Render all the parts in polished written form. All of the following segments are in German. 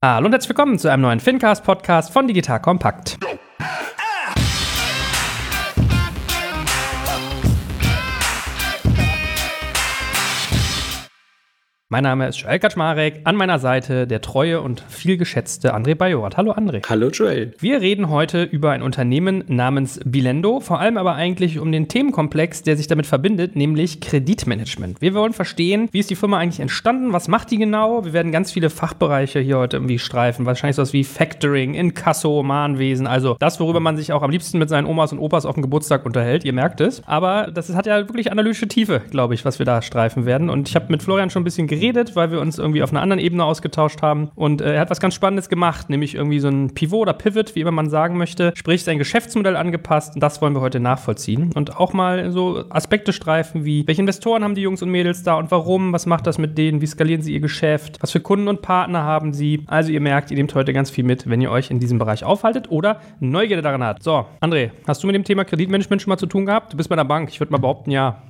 Hallo und herzlich willkommen zu einem neuen Fincast-Podcast von Digital Compact. Mein Name ist Joel Kaczmarek, an meiner Seite der treue und vielgeschätzte André Bajorat. Hallo André. Hallo Joel. Wir reden heute über ein Unternehmen namens Bilendo, vor allem aber eigentlich um den Themenkomplex, der sich damit verbindet, nämlich Kreditmanagement. Wir wollen verstehen, wie ist die Firma eigentlich entstanden, was macht die genau? Wir werden ganz viele Fachbereiche hier heute irgendwie streifen, wahrscheinlich sowas wie Factoring, Inkasso, Mahnwesen, also das, worüber man sich auch am liebsten mit seinen Omas und Opas auf dem Geburtstag unterhält, ihr merkt es. Aber das hat ja wirklich analytische Tiefe, glaube ich, was wir da streifen werden. Und ich habe mit Florian schon ein bisschen geredet, weil wir uns irgendwie auf einer anderen Ebene ausgetauscht haben. Und er hat was ganz Spannendes gemacht, nämlich irgendwie so ein Pivot oder Pivot, wie immer man sagen möchte, sprich sein Geschäftsmodell angepasst. Und das wollen wir heute nachvollziehen. Und auch mal so Aspekte streifen wie, welche Investoren haben die Jungs und Mädels da und warum? Was macht das mit denen? Wie skalieren sie ihr Geschäft? Was für Kunden und Partner haben sie? Also ihr merkt, ihr nehmt heute ganz viel mit, wenn ihr euch in diesem Bereich aufhaltet oder Neugierde daran habt. So, André, hast du mit dem Thema Kreditmanagement schon mal zu tun gehabt? Du bist bei der Bank. Ich würde mal behaupten, ja.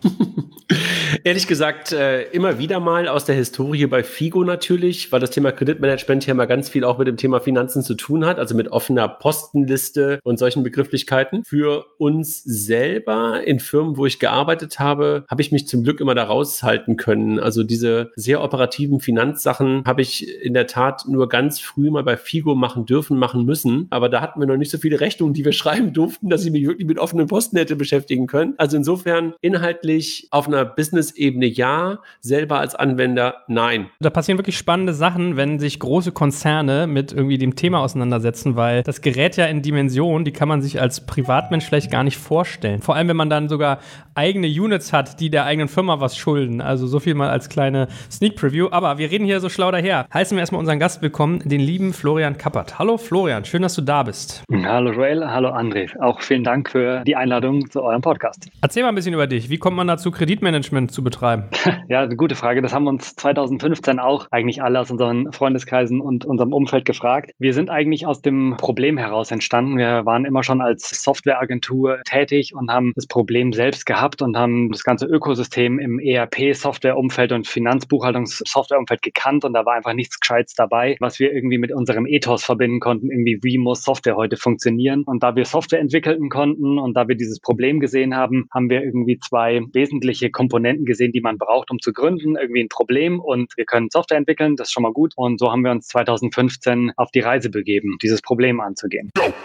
Ehrlich gesagt, immer wieder mal aus der Historie bei FIGO natürlich, weil das Thema Kreditmanagement ja mal ganz viel auch mit dem Thema Finanzen zu tun hat, also mit offener Postenliste und solchen Begrifflichkeiten. Für uns selber in Firmen, wo ich gearbeitet habe, habe ich mich zum Glück immer da raushalten können. Also diese sehr operativen Finanzsachen habe ich in der Tat nur ganz früh mal bei FIGO machen dürfen, machen müssen. Aber da hatten wir noch nicht so viele Rechnungen, die wir schreiben durften, dass ich mich wirklich mit offenen Posten hätte beschäftigen können. Also insofern inhaltlich auf einer Business-Ebene ja, selber als Anwender nein. Da passieren wirklich spannende Sachen, wenn sich große Konzerne mit irgendwie dem Thema auseinandersetzen, weil das gerät ja in Dimensionen, die kann man sich als Privatmensch vielleicht gar nicht vorstellen. Vor allem, wenn man dann sogar eigene Units hat, die der eigenen Firma was schulden. Also so viel mal als kleine Sneak Preview. Aber wir reden hier so schlau daher. Heißen wir erstmal unseren Gast willkommen, den lieben Florian Kappert. Hallo Florian, schön, dass du da bist. Hallo Joel, hallo André. Auch vielen Dank für die Einladung zu eurem Podcast. Erzähl mal ein bisschen über dich. Wie kommt man dazu, Kreditmanagement zu betreiben? Ja, eine gute Frage. Das haben wir uns 2015 auch eigentlich alle aus unseren Freundeskreisen und unserem Umfeld gefragt. Wir sind eigentlich aus dem Problem heraus entstanden. Wir waren immer schon als Softwareagentur tätig und haben das Problem selbst gehabt und haben das ganze Ökosystem im ERP-Softwareumfeld und Finanzbuchhaltungssoftwareumfeld gekannt und da war einfach nichts Gescheites dabei, was wir irgendwie mit unserem Ethos verbinden konnten, irgendwie wie muss Software heute funktionieren. Und da wir Software entwickeln konnten und da wir dieses Problem gesehen haben, haben wir irgendwie zwei wesentliche Komponenten gesehen, die man braucht, um zu gründen. Irgendwie ein Problem und wir können Software entwickeln, das ist schon mal gut. Und so haben wir uns 2015 auf die Reise begeben, dieses Problem anzugehen.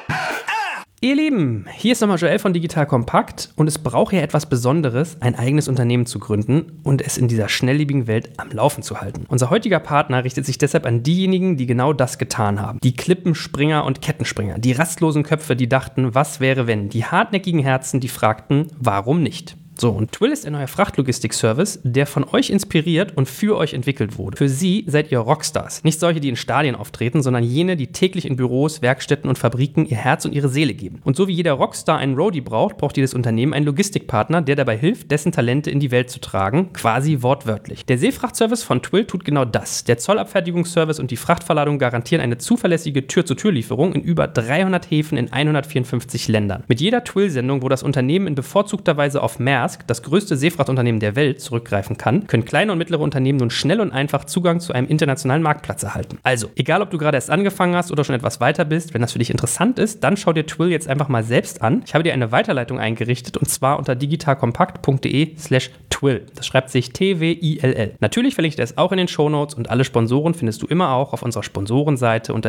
Ihr Lieben, hier ist nochmal Joel von Digital Compact und es braucht ja etwas Besonderes, ein eigenes Unternehmen zu gründen und es in dieser schnelllebigen Welt am Laufen zu halten. Unser heutiger Partner richtet sich deshalb an diejenigen, die genau das getan haben. Die Klippenspringer und Kettenspringer, die rastlosen Köpfe, die dachten, was wäre wenn? Die hartnäckigen Herzen, die fragten, warum nicht? So, und Twill ist ein neuer Frachtlogistik-Service, der von euch inspiriert und für euch entwickelt wurde. Für Sie seid ihr Rockstars. Nicht solche, die in Stadien auftreten, sondern jene, die täglich in Büros, Werkstätten und Fabriken ihr Herz und ihre Seele geben. Und so wie jeder Rockstar einen Roadie braucht, braucht jedes Unternehmen einen Logistikpartner, der dabei hilft, dessen Talente in die Welt zu tragen, quasi wortwörtlich. Der Seefrachtservice von Twill tut genau das. Der Zollabfertigungsservice und die Frachtverladung garantieren eine zuverlässige Tür-zu-Tür-Lieferung in über 300 Häfen in 154 Ländern. Mit jeder Twill-Sendung, wo das Unternehmen in bevorzugter Weise auf Maersk, das größte Seefrachtunternehmen der Welt, zurückgreifen kann, können kleine und mittlere Unternehmen nun schnell und einfach Zugang zu einem internationalen Marktplatz erhalten. Also, egal ob du gerade erst angefangen hast oder schon etwas weiter bist, wenn das für dich interessant ist, dann schau dir Twill jetzt einfach mal selbst an. Ich habe dir eine Weiterleitung eingerichtet und zwar unter digitalkompakt.de/Twill. Das schreibt sich Twill. Natürlich verlinke ich das auch in den Shownotes und alle Sponsoren findest du immer auch auf unserer Sponsorenseite unter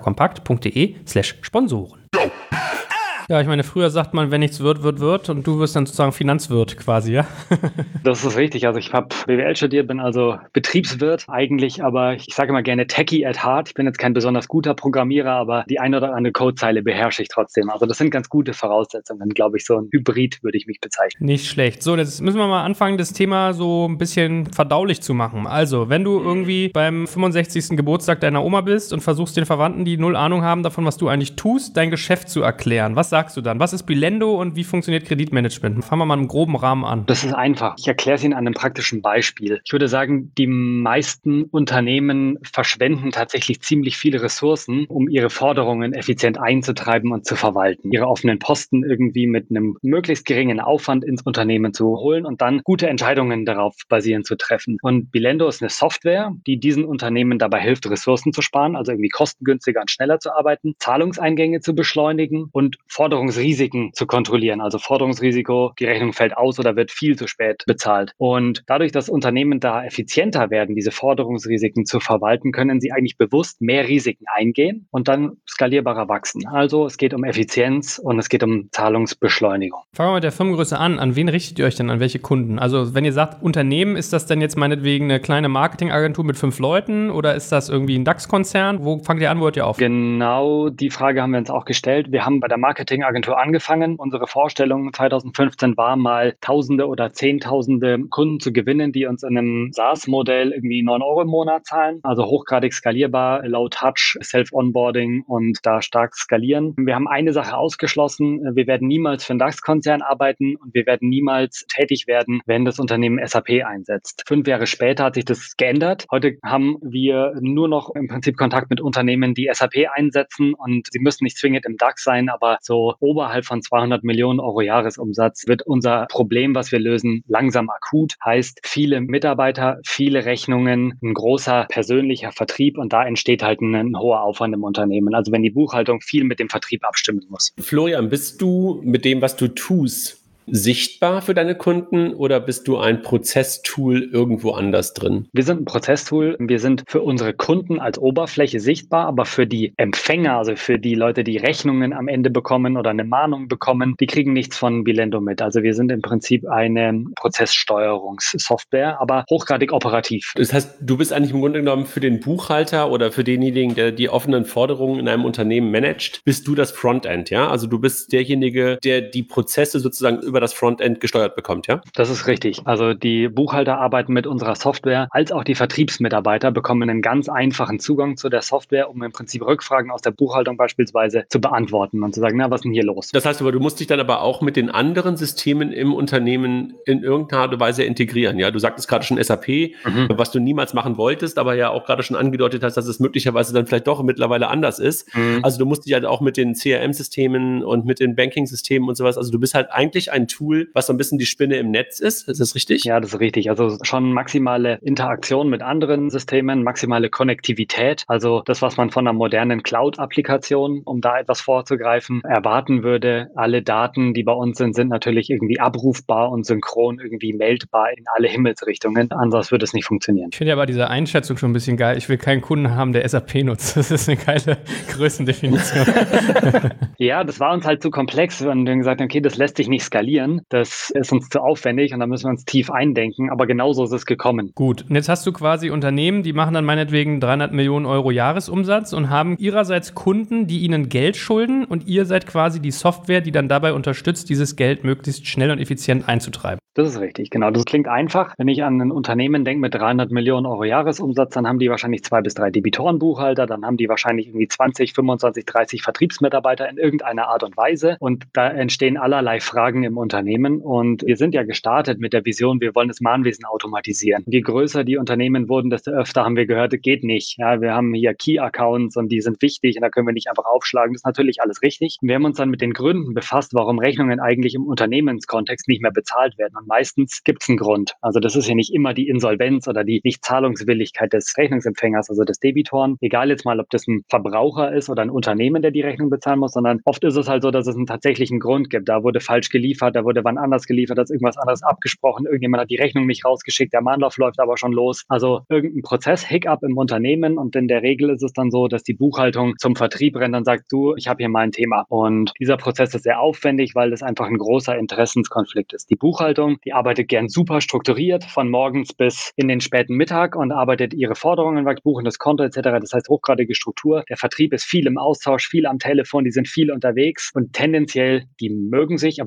digitalkompakt.de/Sponsoren. Ja, ich meine, früher sagt man, wenn nichts wird, wird, wird und du wirst dann sozusagen Finanzwirt quasi, ja? Das ist richtig. Also ich habe BWL studiert, bin also Betriebswirt eigentlich, aber ich sage immer gerne Techie at heart. Ich bin jetzt kein besonders guter Programmierer, aber die eine oder andere Codezeile beherrsche ich trotzdem. Also das sind ganz gute Voraussetzungen, glaube ich, so ein Hybrid würde ich mich bezeichnen. Nicht schlecht. So, jetzt müssen wir mal anfangen, das Thema so ein bisschen verdaulich zu machen. Also, wenn du irgendwie beim 65. Geburtstag deiner Oma bist und versuchst den Verwandten, die null Ahnung haben davon, was du eigentlich tust, dein Geschäft zu erklären. Was sagst du dann? Was ist Billendo und wie funktioniert Kreditmanagement? Fangen wir mal im groben Rahmen an. Das ist einfach. Ich erkläre es Ihnen an einem praktischen Beispiel. Ich würde sagen, die meisten Unternehmen verschwenden tatsächlich ziemlich viele Ressourcen, um ihre Forderungen effizient einzutreiben und zu verwalten. Ihre offenen Posten irgendwie mit einem möglichst geringen Aufwand ins Unternehmen zu holen und dann gute Entscheidungen darauf basierend zu treffen. Und Billendo ist eine Software, die diesen Unternehmen dabei hilft, Ressourcen zu sparen, also irgendwie kostengünstiger und schneller zu arbeiten, Zahlungseingänge zu beschleunigen und Forderungsrisiken zu kontrollieren. Also Forderungsrisiko, die Rechnung fällt aus oder wird viel zu spät bezahlt. Und dadurch, dass Unternehmen da effizienter werden, diese Forderungsrisiken zu verwalten, können sie eigentlich bewusst mehr Risiken eingehen und dann skalierbarer wachsen. Also es geht um Effizienz und es geht um Zahlungsbeschleunigung. Fangen wir mit der Firmengröße an. An wen richtet ihr euch denn? An welche Kunden? Also wenn ihr sagt Unternehmen, ist das denn jetzt meinetwegen eine kleine Marketingagentur mit 5 Leuten oder ist das irgendwie ein DAX-Konzern? Wo fangt ihr an, wo hört ihr auf? Genau die Frage haben wir uns auch gestellt. Wir haben bei der Marketingagentur angefangen. Unsere Vorstellung 2015 war mal Tausende oder Zehntausende Kunden zu gewinnen, die uns in einem SaaS-Modell irgendwie 9 Euro im Monat zahlen. Also hochgradig skalierbar, low touch, Self-Onboarding und da stark skalieren. Wir haben eine Sache ausgeschlossen. Wir werden niemals für einen DAX-Konzern arbeiten und wir werden niemals tätig werden, wenn das Unternehmen SAP einsetzt. 5 Jahre später hat sich das geändert. Heute haben wir nur noch im Prinzip Kontakt mit Unternehmen, die SAP einsetzen und sie müssen nicht zwingend im DAX sein, aber so oberhalb von 200 Millionen Euro Jahresumsatz wird unser Problem, was wir lösen, langsam akut. Heißt, viele Mitarbeiter, viele Rechnungen, ein großer persönlicher Vertrieb und da entsteht halt ein hoher Aufwand im Unternehmen. Also wenn die Buchhaltung viel mit dem Vertrieb abstimmen muss. Florian, bist du mit dem, was du tust, sichtbar für deine Kunden oder bist du ein Prozesstool irgendwo anders drin? Wir sind ein Prozesstool. Wir sind für unsere Kunden als Oberfläche sichtbar, aber für die Empfänger, also für die Leute, die Rechnungen am Ende bekommen oder eine Mahnung bekommen, die kriegen nichts von Billendo mit. Also wir sind im Prinzip eine Prozesssteuerungssoftware, aber hochgradig operativ. Das heißt, du bist eigentlich im Grunde genommen für den Buchhalter oder für denjenigen, der die offenen Forderungen in einem Unternehmen managt, bist du das Frontend, ja? Also du bist derjenige, der die Prozesse sozusagen über das Frontend gesteuert bekommt, ja? Das ist richtig. Also die Buchhalter arbeiten mit unserer Software, als auch die Vertriebsmitarbeiter bekommen einen ganz einfachen Zugang zu der Software, um im Prinzip Rückfragen aus der Buchhaltung beispielsweise zu beantworten und zu sagen, na, was ist denn hier los? Das heißt aber, du musst dich dann aber auch mit den anderen Systemen im Unternehmen in irgendeiner Art und Weise integrieren, ja? Du sagtest gerade schon SAP, was du niemals machen wolltest, aber ja auch gerade schon angedeutet hast, dass es möglicherweise dann vielleicht doch mittlerweile anders ist. Also du musst dich halt auch mit den CRM-Systemen und mit den Banking-Systemen und sowas, also du bist halt eigentlich ein Tool, was so ein bisschen die Spinne im Netz ist. Ist das richtig? Ja, das ist richtig. Also schon maximale Interaktion mit anderen Systemen, maximale Konnektivität. Also das, was man von einer modernen Cloud-Applikation, um da etwas vorzugreifen, erwarten würde. Alle Daten, die bei uns sind natürlich irgendwie abrufbar und synchron irgendwie meldbar in alle Himmelsrichtungen. Ansonsten würde es nicht funktionieren. Ich finde ja aber diese Einschätzung schon ein bisschen geil. Ich will keinen Kunden haben, der SAP nutzt. Das ist eine geile Größendefinition. Ja, das war uns halt zu komplex. Wir haben gesagt, okay, das lässt sich nicht skalieren. Das ist uns zu aufwendig und da müssen wir uns tief eindenken. Aber genauso ist es gekommen. Gut, und jetzt hast du quasi Unternehmen, die machen dann meinetwegen 300 Millionen Euro Jahresumsatz und haben ihrerseits Kunden, die ihnen Geld schulden und ihr seid quasi die Software, die dann dabei unterstützt, dieses Geld möglichst schnell und effizient einzutreiben. Das ist richtig, genau. Das klingt einfach. Wenn ich an ein Unternehmen denke mit 300 Millionen Euro Jahresumsatz, dann haben die wahrscheinlich 2 bis 3 Debitorenbuchhalter, dann haben die wahrscheinlich irgendwie 20, 25, 30 Vertriebsmitarbeiter in irgendeiner Art und Weise und da entstehen allerlei Fragen im Unternehmen und wir sind ja gestartet mit der Vision, wir wollen das Mahnwesen automatisieren. Je größer die Unternehmen wurden, desto öfter haben wir gehört, geht nicht. Ja, wir haben hier Key-Accounts und die sind wichtig und da können wir nicht einfach aufschlagen. Das ist natürlich alles richtig. Und wir haben uns dann mit den Gründen befasst, warum Rechnungen eigentlich im Unternehmenskontext nicht mehr bezahlt werden. Und meistens gibt es einen Grund. Also das ist ja nicht immer die Insolvenz oder die Nichtzahlungswilligkeit des Rechnungsempfängers, also des Debitoren. Egal jetzt mal, ob das ein Verbraucher ist oder ein Unternehmen, der die Rechnung bezahlen muss, sondern oft ist es halt so, dass es einen tatsächlichen Grund gibt. Da wurde falsch geliefert, da wurde wann anders geliefert, da ist irgendwas anderes abgesprochen, irgendjemand hat die Rechnung nicht rausgeschickt, der Mahnlauf läuft aber schon los. Also irgendein Prozess-Hiccup im Unternehmen und in der Regel ist es dann so, dass die Buchhaltung zum Vertrieb rennt und sagt, du, ich habe hier mal ein Thema. Und dieser Prozess ist sehr aufwendig, weil das einfach ein großer Interessenskonflikt ist. Die Buchhaltung, die arbeitet gern super strukturiert von morgens bis in den späten Mittag und arbeitet ihre Forderungen, buchen das Konto etc. Das heißt hochgradige Struktur. Der Vertrieb ist viel im Austausch, viel am Telefon, die sind viel unterwegs und tendenziell, die mögen sich, aber die nerven sich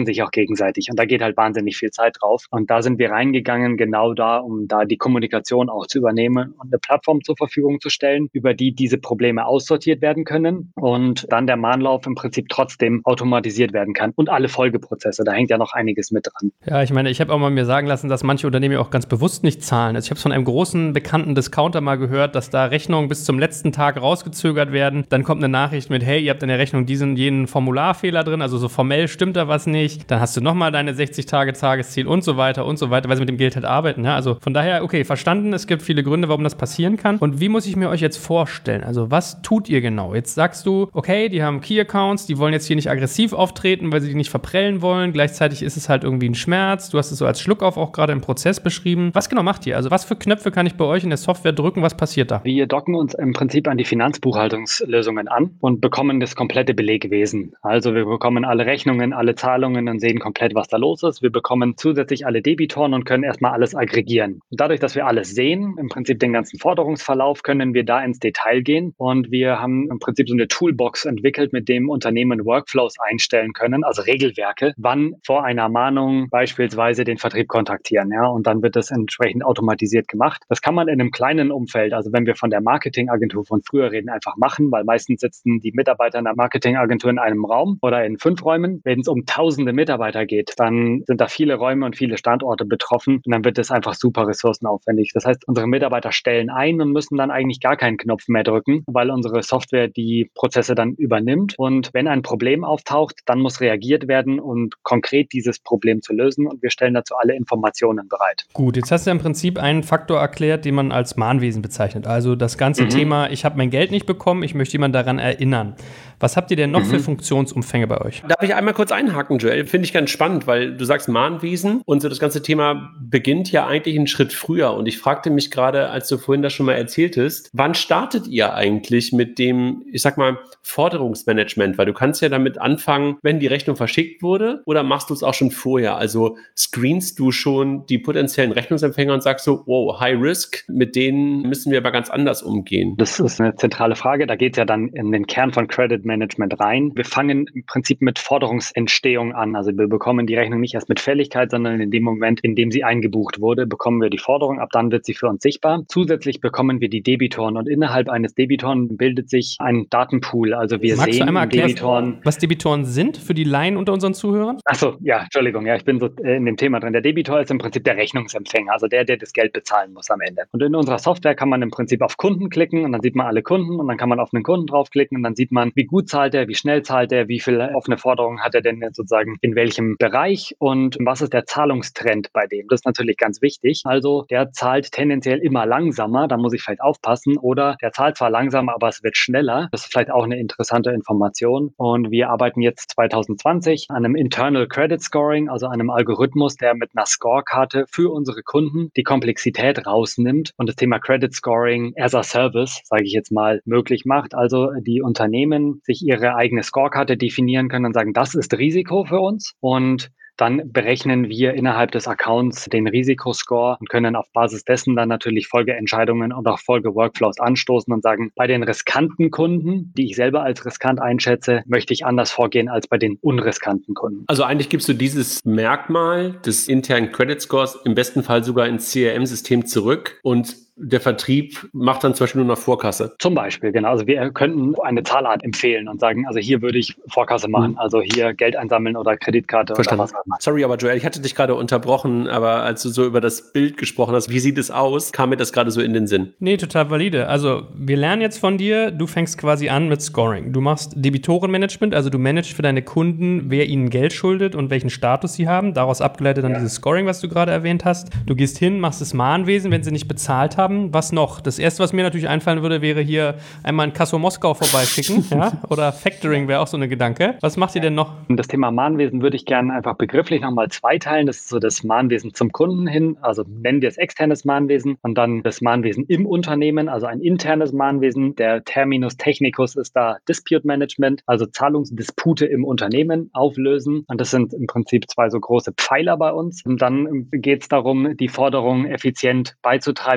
sich auch gegenseitig. Und da geht halt wahnsinnig viel Zeit drauf. Und da sind wir reingegangen, genau da, um da die Kommunikation auch zu übernehmen und eine Plattform zur Verfügung zu stellen, über die diese Probleme aussortiert werden können und dann der Mahnlauf im Prinzip trotzdem automatisiert werden kann. Und alle Folgeprozesse, da hängt ja noch einiges mit dran. Ja, ich meine, ich habe auch mal mir sagen lassen, dass manche Unternehmen ja auch ganz bewusst nicht zahlen. Also ich habe es von einem großen, bekannten Discounter mal gehört, dass da Rechnungen bis zum letzten Tag rausgezögert werden. Dann kommt eine Nachricht mit, hey, ihr habt in der Rechnung diesen, jenen Formularfehler drin, also so formell stimmt da was nicht. Dann hast du nochmal deine 60 Tage Tagesziel und so weiter, weil sie mit dem Geld halt arbeiten. Ja? Also von daher, okay, verstanden, es gibt viele Gründe, warum das passieren kann. Und wie muss ich mir euch jetzt vorstellen? Also was tut ihr genau? Jetzt sagst du, okay, die haben Key-Accounts, die wollen jetzt hier nicht aggressiv auftreten, weil sie die nicht verprellen wollen. Gleichzeitig ist es halt irgendwie ein Schmerz. Du hast es so als Schluckauf auch gerade im Prozess beschrieben. Was genau macht ihr? Also was für Knöpfe kann ich bei euch in der Software drücken? Was passiert da? Wir docken uns im Prinzip an die Finanzbuchhaltungslösungen an und bekommen das komplette Belegwesen. Also wir bekommen alle Rechnungen, alle Zahlungen und sehen komplett, was da los ist. Wir bekommen zusätzlich alle Debitoren und können erstmal alles aggregieren. Und dadurch, dass wir alles sehen, im Prinzip den ganzen Forderungsverlauf, können wir da ins Detail gehen. Und wir haben im Prinzip so eine Toolbox entwickelt, mit dem Unternehmen Workflows einstellen können, also Regelwerke, wann vor einer Mahnung beispielsweise den Vertrieb kontaktieren. Ja, und dann wird das entsprechend automatisiert gemacht. Das kann man in einem kleinen Umfeld, also wenn wir von der Marketingagentur von früher reden, einfach machen, weil meistens sitzen die Mitarbeiter in der Marketingagentur in einem Raum oder in 5 Räumen. Wenn es um tausende Mitarbeiter geht, dann sind da viele Räume und viele Standorte betroffen und dann wird das einfach super ressourcenaufwendig. Das heißt, unsere Mitarbeiter stellen ein und müssen dann eigentlich gar keinen Knopf mehr drücken, weil unsere Software die Prozesse dann übernimmt. Und wenn ein Problem auftaucht, dann muss reagiert werden und konkret dieses Problem zu lösen. Und wir stellen dazu alle Informationen bereit. Gut, jetzt hast du im Prinzip einen Faktor erklärt, den man als Mahnwesen bezeichnet. Also das ganze Thema, ich habe mein Geld nicht bekommen, ich möchte jemanden daran erinnern. Was habt ihr denn noch für Funktionsumfänge bei euch? Darf ich einmal kurz einhaken, Joel? Finde ich ganz spannend, weil du sagst Mahnwesen und so das ganze Thema beginnt ja eigentlich einen Schritt früher. Und ich fragte mich gerade, als du vorhin das schon mal erzähltest, wann startet ihr eigentlich mit dem, ich sag mal, Forderungsmanagement? Weil du kannst ja damit anfangen, wenn die Rechnung verschickt wurde, oder machst du es auch schon vorher? Also screenst du schon die potenziellen Rechnungsempfänger und sagst so, wow, High Risk, mit denen müssen wir aber ganz anders umgehen? Das ist eine zentrale Frage. Da geht es ja dann in den Kern von Credit Management rein. Wir fangen im Prinzip mit Forderungsentstehung an. Also wir bekommen die Rechnung nicht erst mit Fälligkeit, sondern in dem Moment, in dem sie eingebucht wurde, bekommen wir die Forderung. Ab dann wird sie für uns sichtbar. Zusätzlich bekommen wir die Debitoren und innerhalb eines Debitoren bildet sich ein Datenpool. Also wir Magst sehen du einmal erklären, Debitoren, was Debitoren sind für die Laien unter unseren Zuhörern? Achso, ja, Entschuldigung, ja, ich bin so in dem Thema drin. Der Debitor ist im Prinzip der Rechnungsempfänger, also der das Geld bezahlen muss am Ende. Und in unserer Software kann man im Prinzip auf Kunden klicken und dann sieht man alle Kunden und dann kann man auf einen Kunden draufklicken und dann sieht man, wie gut zahlt er, wie schnell zahlt er, wie viel offene Forderungen hat er denn jetzt sozusagen in welchem Bereich und was ist der Zahlungstrend bei dem. Das ist natürlich ganz wichtig. Also der zahlt tendenziell immer langsamer, da muss ich vielleicht aufpassen, oder der zahlt zwar langsamer, aber es wird schneller. Das ist vielleicht auch eine interessante Information. Und wir arbeiten jetzt 2020 an einem Internal Credit Scoring, also einem Algorithmus, der mit einer Scorekarte für unsere Kunden die Komplexität rausnimmt und das Thema Credit Scoring as a Service, sage ich jetzt mal, möglich macht. Also die Unternehmen sich ihre eigene Scorekarte definieren können und sagen, das ist Risiko für uns und dann berechnen wir innerhalb des Accounts den Risikoscore und können auf Basis dessen dann natürlich Folgeentscheidungen und auch Folgeworkflows anstoßen und sagen, bei den riskanten Kunden, die ich selber als riskant einschätze, möchte ich anders vorgehen als bei den unriskanten Kunden. Also eigentlich gibst du dieses Merkmal des internen Credit Scores im besten Fall sogar ins CRM-System zurück und der Vertrieb macht dann zum Beispiel nur noch Vorkasse. Zum Beispiel, genau. Also wir könnten eine Zahlart empfehlen und sagen, also hier würde ich Vorkasse machen, also hier Geld einsammeln oder Kreditkarte. Verstanden. Oder was auch immer. Sorry, aber Joel, ich hatte dich gerade unterbrochen, aber als du so über das Bild gesprochen hast, wie sieht es aus, kam mir das gerade so in den Sinn. Nee, total valide. Also wir lernen jetzt von dir, du fängst quasi an mit Scoring. Du machst Debitorenmanagement, also du managst für deine Kunden, wer ihnen Geld schuldet und welchen Status sie haben. Daraus abgeleitet dann dieses Scoring, was du gerade erwähnt hast. Du gehst hin, machst das Mahnwesen, wenn sie nicht bezahlt haben. Was noch? Das Erste, was mir natürlich einfallen würde, wäre hier einmal ein Kasso Moskau vorbeischicken. Ja? Oder Factoring wäre auch so eine Gedanke. Was macht ihr denn noch? Das Thema Mahnwesen würde ich gerne einfach begrifflich nochmal zweiteilen. Das ist so das Mahnwesen zum Kunden hin, also nennen wir es externes Mahnwesen und dann das Mahnwesen im Unternehmen, also ein internes Mahnwesen. Der Terminus technicus ist da Dispute Management, also Zahlungsdispute im Unternehmen auflösen. Und das sind im Prinzip 2 so große Pfeiler bei uns. Und dann geht es darum, die Forderung effizient beizutreiben, falls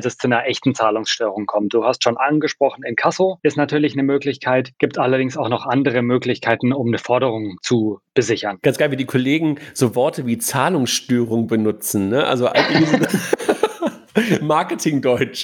es zu einer echten Zahlungsstörung kommt. Du hast schon angesprochen, Inkasso ist natürlich eine Möglichkeit, gibt allerdings auch noch andere Möglichkeiten, um eine Forderung zu besichern. Ganz geil, wie die Kollegen so Worte wie Zahlungsstörung benutzen, ne? Also eigentlich Marketingdeutsch.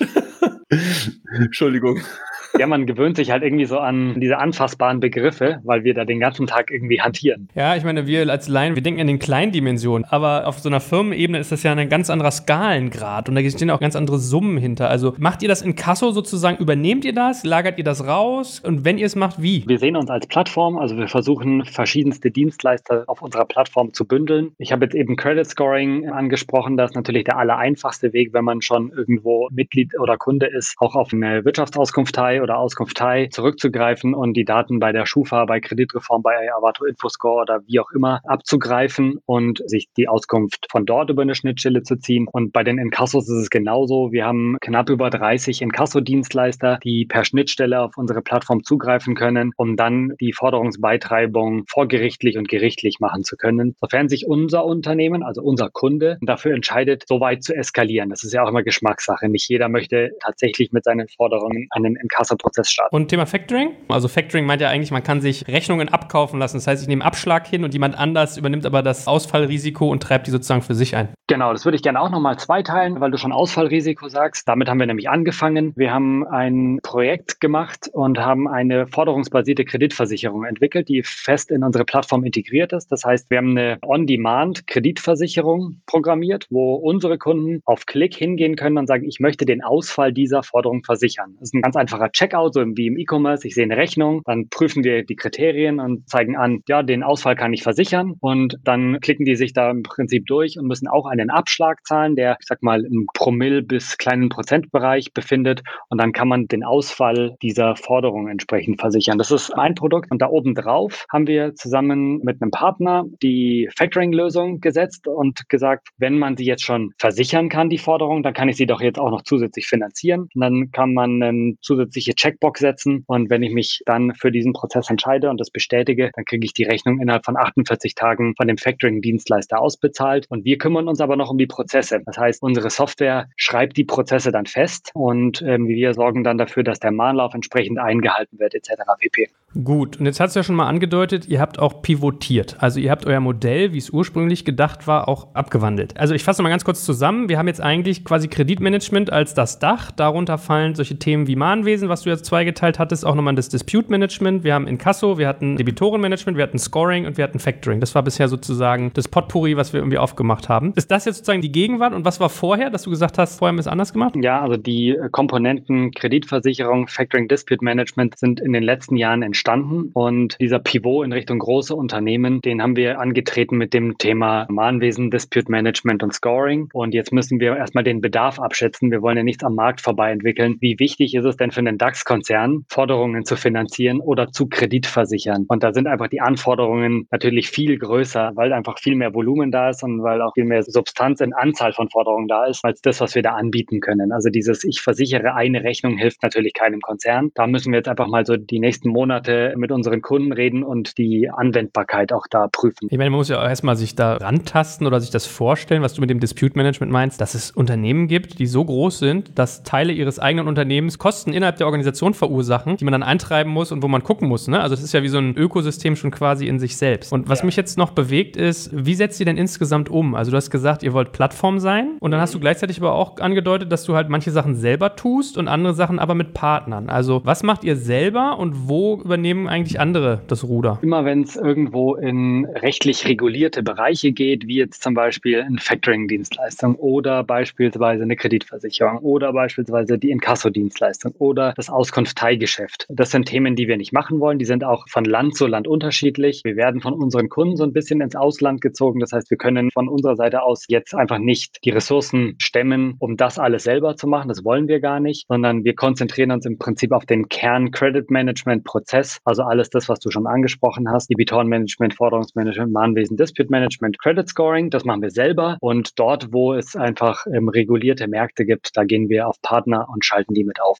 Entschuldigung. Ja, man gewöhnt sich halt irgendwie so an diese anfassbaren Begriffe, weil wir da den ganzen Tag irgendwie hantieren. Ja, ich meine, wir als Laien, wir denken in den kleinen Dimensionen, aber auf so einer Firmenebene ist das ja ein ganz anderer Skalengrad und da stehen auch ganz andere Summen hinter. Also macht ihr das Inkasso sozusagen, übernehmt ihr das, lagert ihr das raus und wenn ihr es macht, wie? Wir sehen uns als Plattform, also wir versuchen verschiedenste Dienstleister auf unserer Plattform zu bündeln. Ich habe jetzt eben Credit Scoring angesprochen, das ist natürlich der allereinfachste Weg, wenn man schon irgendwo Mitglied oder Kunde ist, auch auf eine Wirtschaftsauskunftei oder Auskunftei zurückzugreifen und die Daten bei der Schufa, bei Kreditreform, bei Avato Infoscore oder wie auch immer abzugreifen und sich die Auskunft von dort über eine Schnittstelle zu ziehen. Und bei den Inkassos ist es genauso. Wir haben knapp über 30 Inkasso-Dienstleister, die per Schnittstelle auf unsere Plattform zugreifen können, um dann die Forderungsbeitreibung vorgerichtlich und gerichtlich machen zu können. Sofern sich unser Unternehmen, also unser Kunde, dafür entscheidet, so weit zu eskalieren. Das ist ja auch immer Geschmackssache. Nicht jeder möchte tatsächlich mit seinen Forderungen einen Inkasso Prozess starten. Und Thema Factoring? Also Factoring meint ja eigentlich, man kann sich Rechnungen abkaufen lassen. Das heißt, ich nehme Abschlag hin und jemand anders übernimmt aber das Ausfallrisiko und treibt die sozusagen für sich ein. Genau, das würde ich gerne auch nochmal zweiteilen, weil du schon Ausfallrisiko sagst. Damit haben wir nämlich angefangen. Wir haben ein Projekt gemacht und haben eine forderungsbasierte Kreditversicherung entwickelt, die fest in unsere Plattform integriert ist. Das heißt, wir haben eine On-Demand-Kreditversicherung programmiert, wo unsere Kunden auf Klick hingehen können und sagen, ich möchte den Ausfall dieser Forderung versichern. Das ist ein ganz einfacher Checkout, so wie im E-Commerce. Ich sehe eine Rechnung, dann prüfen wir die Kriterien und zeigen an, ja, den Ausfall kann ich versichern. Und dann klicken die sich da im Prinzip durch und müssen auch einen Abschlag zahlen, der, ich sag mal, im Promille bis kleinen Prozentbereich befindet. Und dann kann man den Ausfall dieser Forderung entsprechend versichern. Das ist ein Produkt. Und da oben drauf haben wir zusammen mit einem Partner die Factoring-Lösung gesetzt und gesagt, wenn man sie jetzt schon versichern kann, die Forderung, dann kann ich sie doch jetzt auch noch zusätzlich finanzieren. Und dann kann man eine zusätzliche Checkbox setzen. Und wenn ich mich dann für diesen Prozess entscheide und das bestätige, dann kriege ich die Rechnung innerhalb von 48 Tagen von dem Factoring-Dienstleister ausbezahlt. Und wir kümmern uns aber noch um die Prozesse. Das heißt, unsere Software schreibt die Prozesse dann fest und wir sorgen dann dafür, dass der Mahnlauf entsprechend eingehalten wird, etc. pp. Gut, und jetzt hast du ja schon mal angedeutet, ihr habt auch pivotiert. Also ihr habt euer Modell, wie es ursprünglich gedacht war, auch abgewandelt. Also ich fasse mal ganz kurz zusammen. Wir haben jetzt eigentlich quasi Kreditmanagement als das Dach. Darunter fallen solche Themen wie Mahnwesen, was du jetzt zweigeteilt hattest, auch nochmal das Dispute Management. Wir haben Inkasso, wir hatten Debitorenmanagement, wir hatten Scoring und wir hatten Factoring. Das war bisher sozusagen das Potpourri, was wir irgendwie aufgemacht haben. Ist das jetzt sozusagen die Gegenwart und was war vorher, dass du gesagt hast, vorher haben wir es anders gemacht? Ja, also die Komponenten Kreditversicherung, Factoring, Dispute Management sind in den letzten Jahren entstanden und dieser Pivot in Richtung große Unternehmen, den haben wir angetreten mit dem Thema Mahnwesen, Dispute Management und Scoring und jetzt müssen wir erstmal den Bedarf abschätzen. Wir wollen ja nichts am Markt vorbei entwickeln. Wie wichtig ist es denn für einen DAX-Konzern, Forderungen zu finanzieren oder zu kreditversichern? Und da sind einfach die Anforderungen natürlich viel größer, weil einfach viel mehr Volumen da ist und weil auch viel mehr Substanz in Anzahl von Forderungen da ist, als das, was wir da anbieten können. Also dieses Ich versichere eine Rechnung hilft natürlich keinem Konzern. Da müssen wir jetzt einfach mal so die nächsten Monate mit unseren Kunden reden und die Anwendbarkeit auch da prüfen. Ich meine, man muss ja auch erstmal sich da rantasten oder sich das vorstellen, was du mit dem Dispute Management meinst, dass es Unternehmen gibt, die so groß sind, dass Teile ihres eigenen Unternehmens Kosten innerhalb der Organisation verursachen, die man dann eintreiben muss und wo man gucken muss. Ne? Also das ist ja wie so ein Ökosystem schon quasi in sich selbst. Und was mich jetzt noch bewegt ist, wie setzt ihr denn insgesamt um? Also du hast gesagt, ihr wollt Plattform sein und dann hast du gleichzeitig aber auch angedeutet, dass du halt manche Sachen selber tust und andere Sachen aber mit Partnern. Also was macht ihr selber und wo übernehmen eigentlich andere das Ruder? Immer wenn es irgendwo in rechtlich regulierte Bereiche geht, wie jetzt zum Beispiel eine Factoring-Dienstleistung oder beispielsweise eine Kreditversicherung oder beispielsweise die Inkasso-Dienstleistung oder das Auskunfteigeschäft. Das sind Themen, die wir nicht machen wollen. Die sind auch von Land zu Land unterschiedlich. Wir werden von unseren Kunden so ein bisschen ins Ausland gezogen. Das heißt, wir können von unserer Seite aus jetzt einfach nicht die Ressourcen stemmen, um das alles selber zu machen. Das wollen wir gar nicht, sondern wir konzentrieren uns im Prinzip auf den Kern-Credit-Management-Prozess. Also alles das, was du schon angesprochen hast. Debitorenmanagement, Forderungsmanagement, Mahnwesen, Dispute Management, Credit Scoring. Das machen wir selber. Und dort, wo es einfach regulierte Märkte gibt, da gehen wir auf Partner und schalten die mit auf.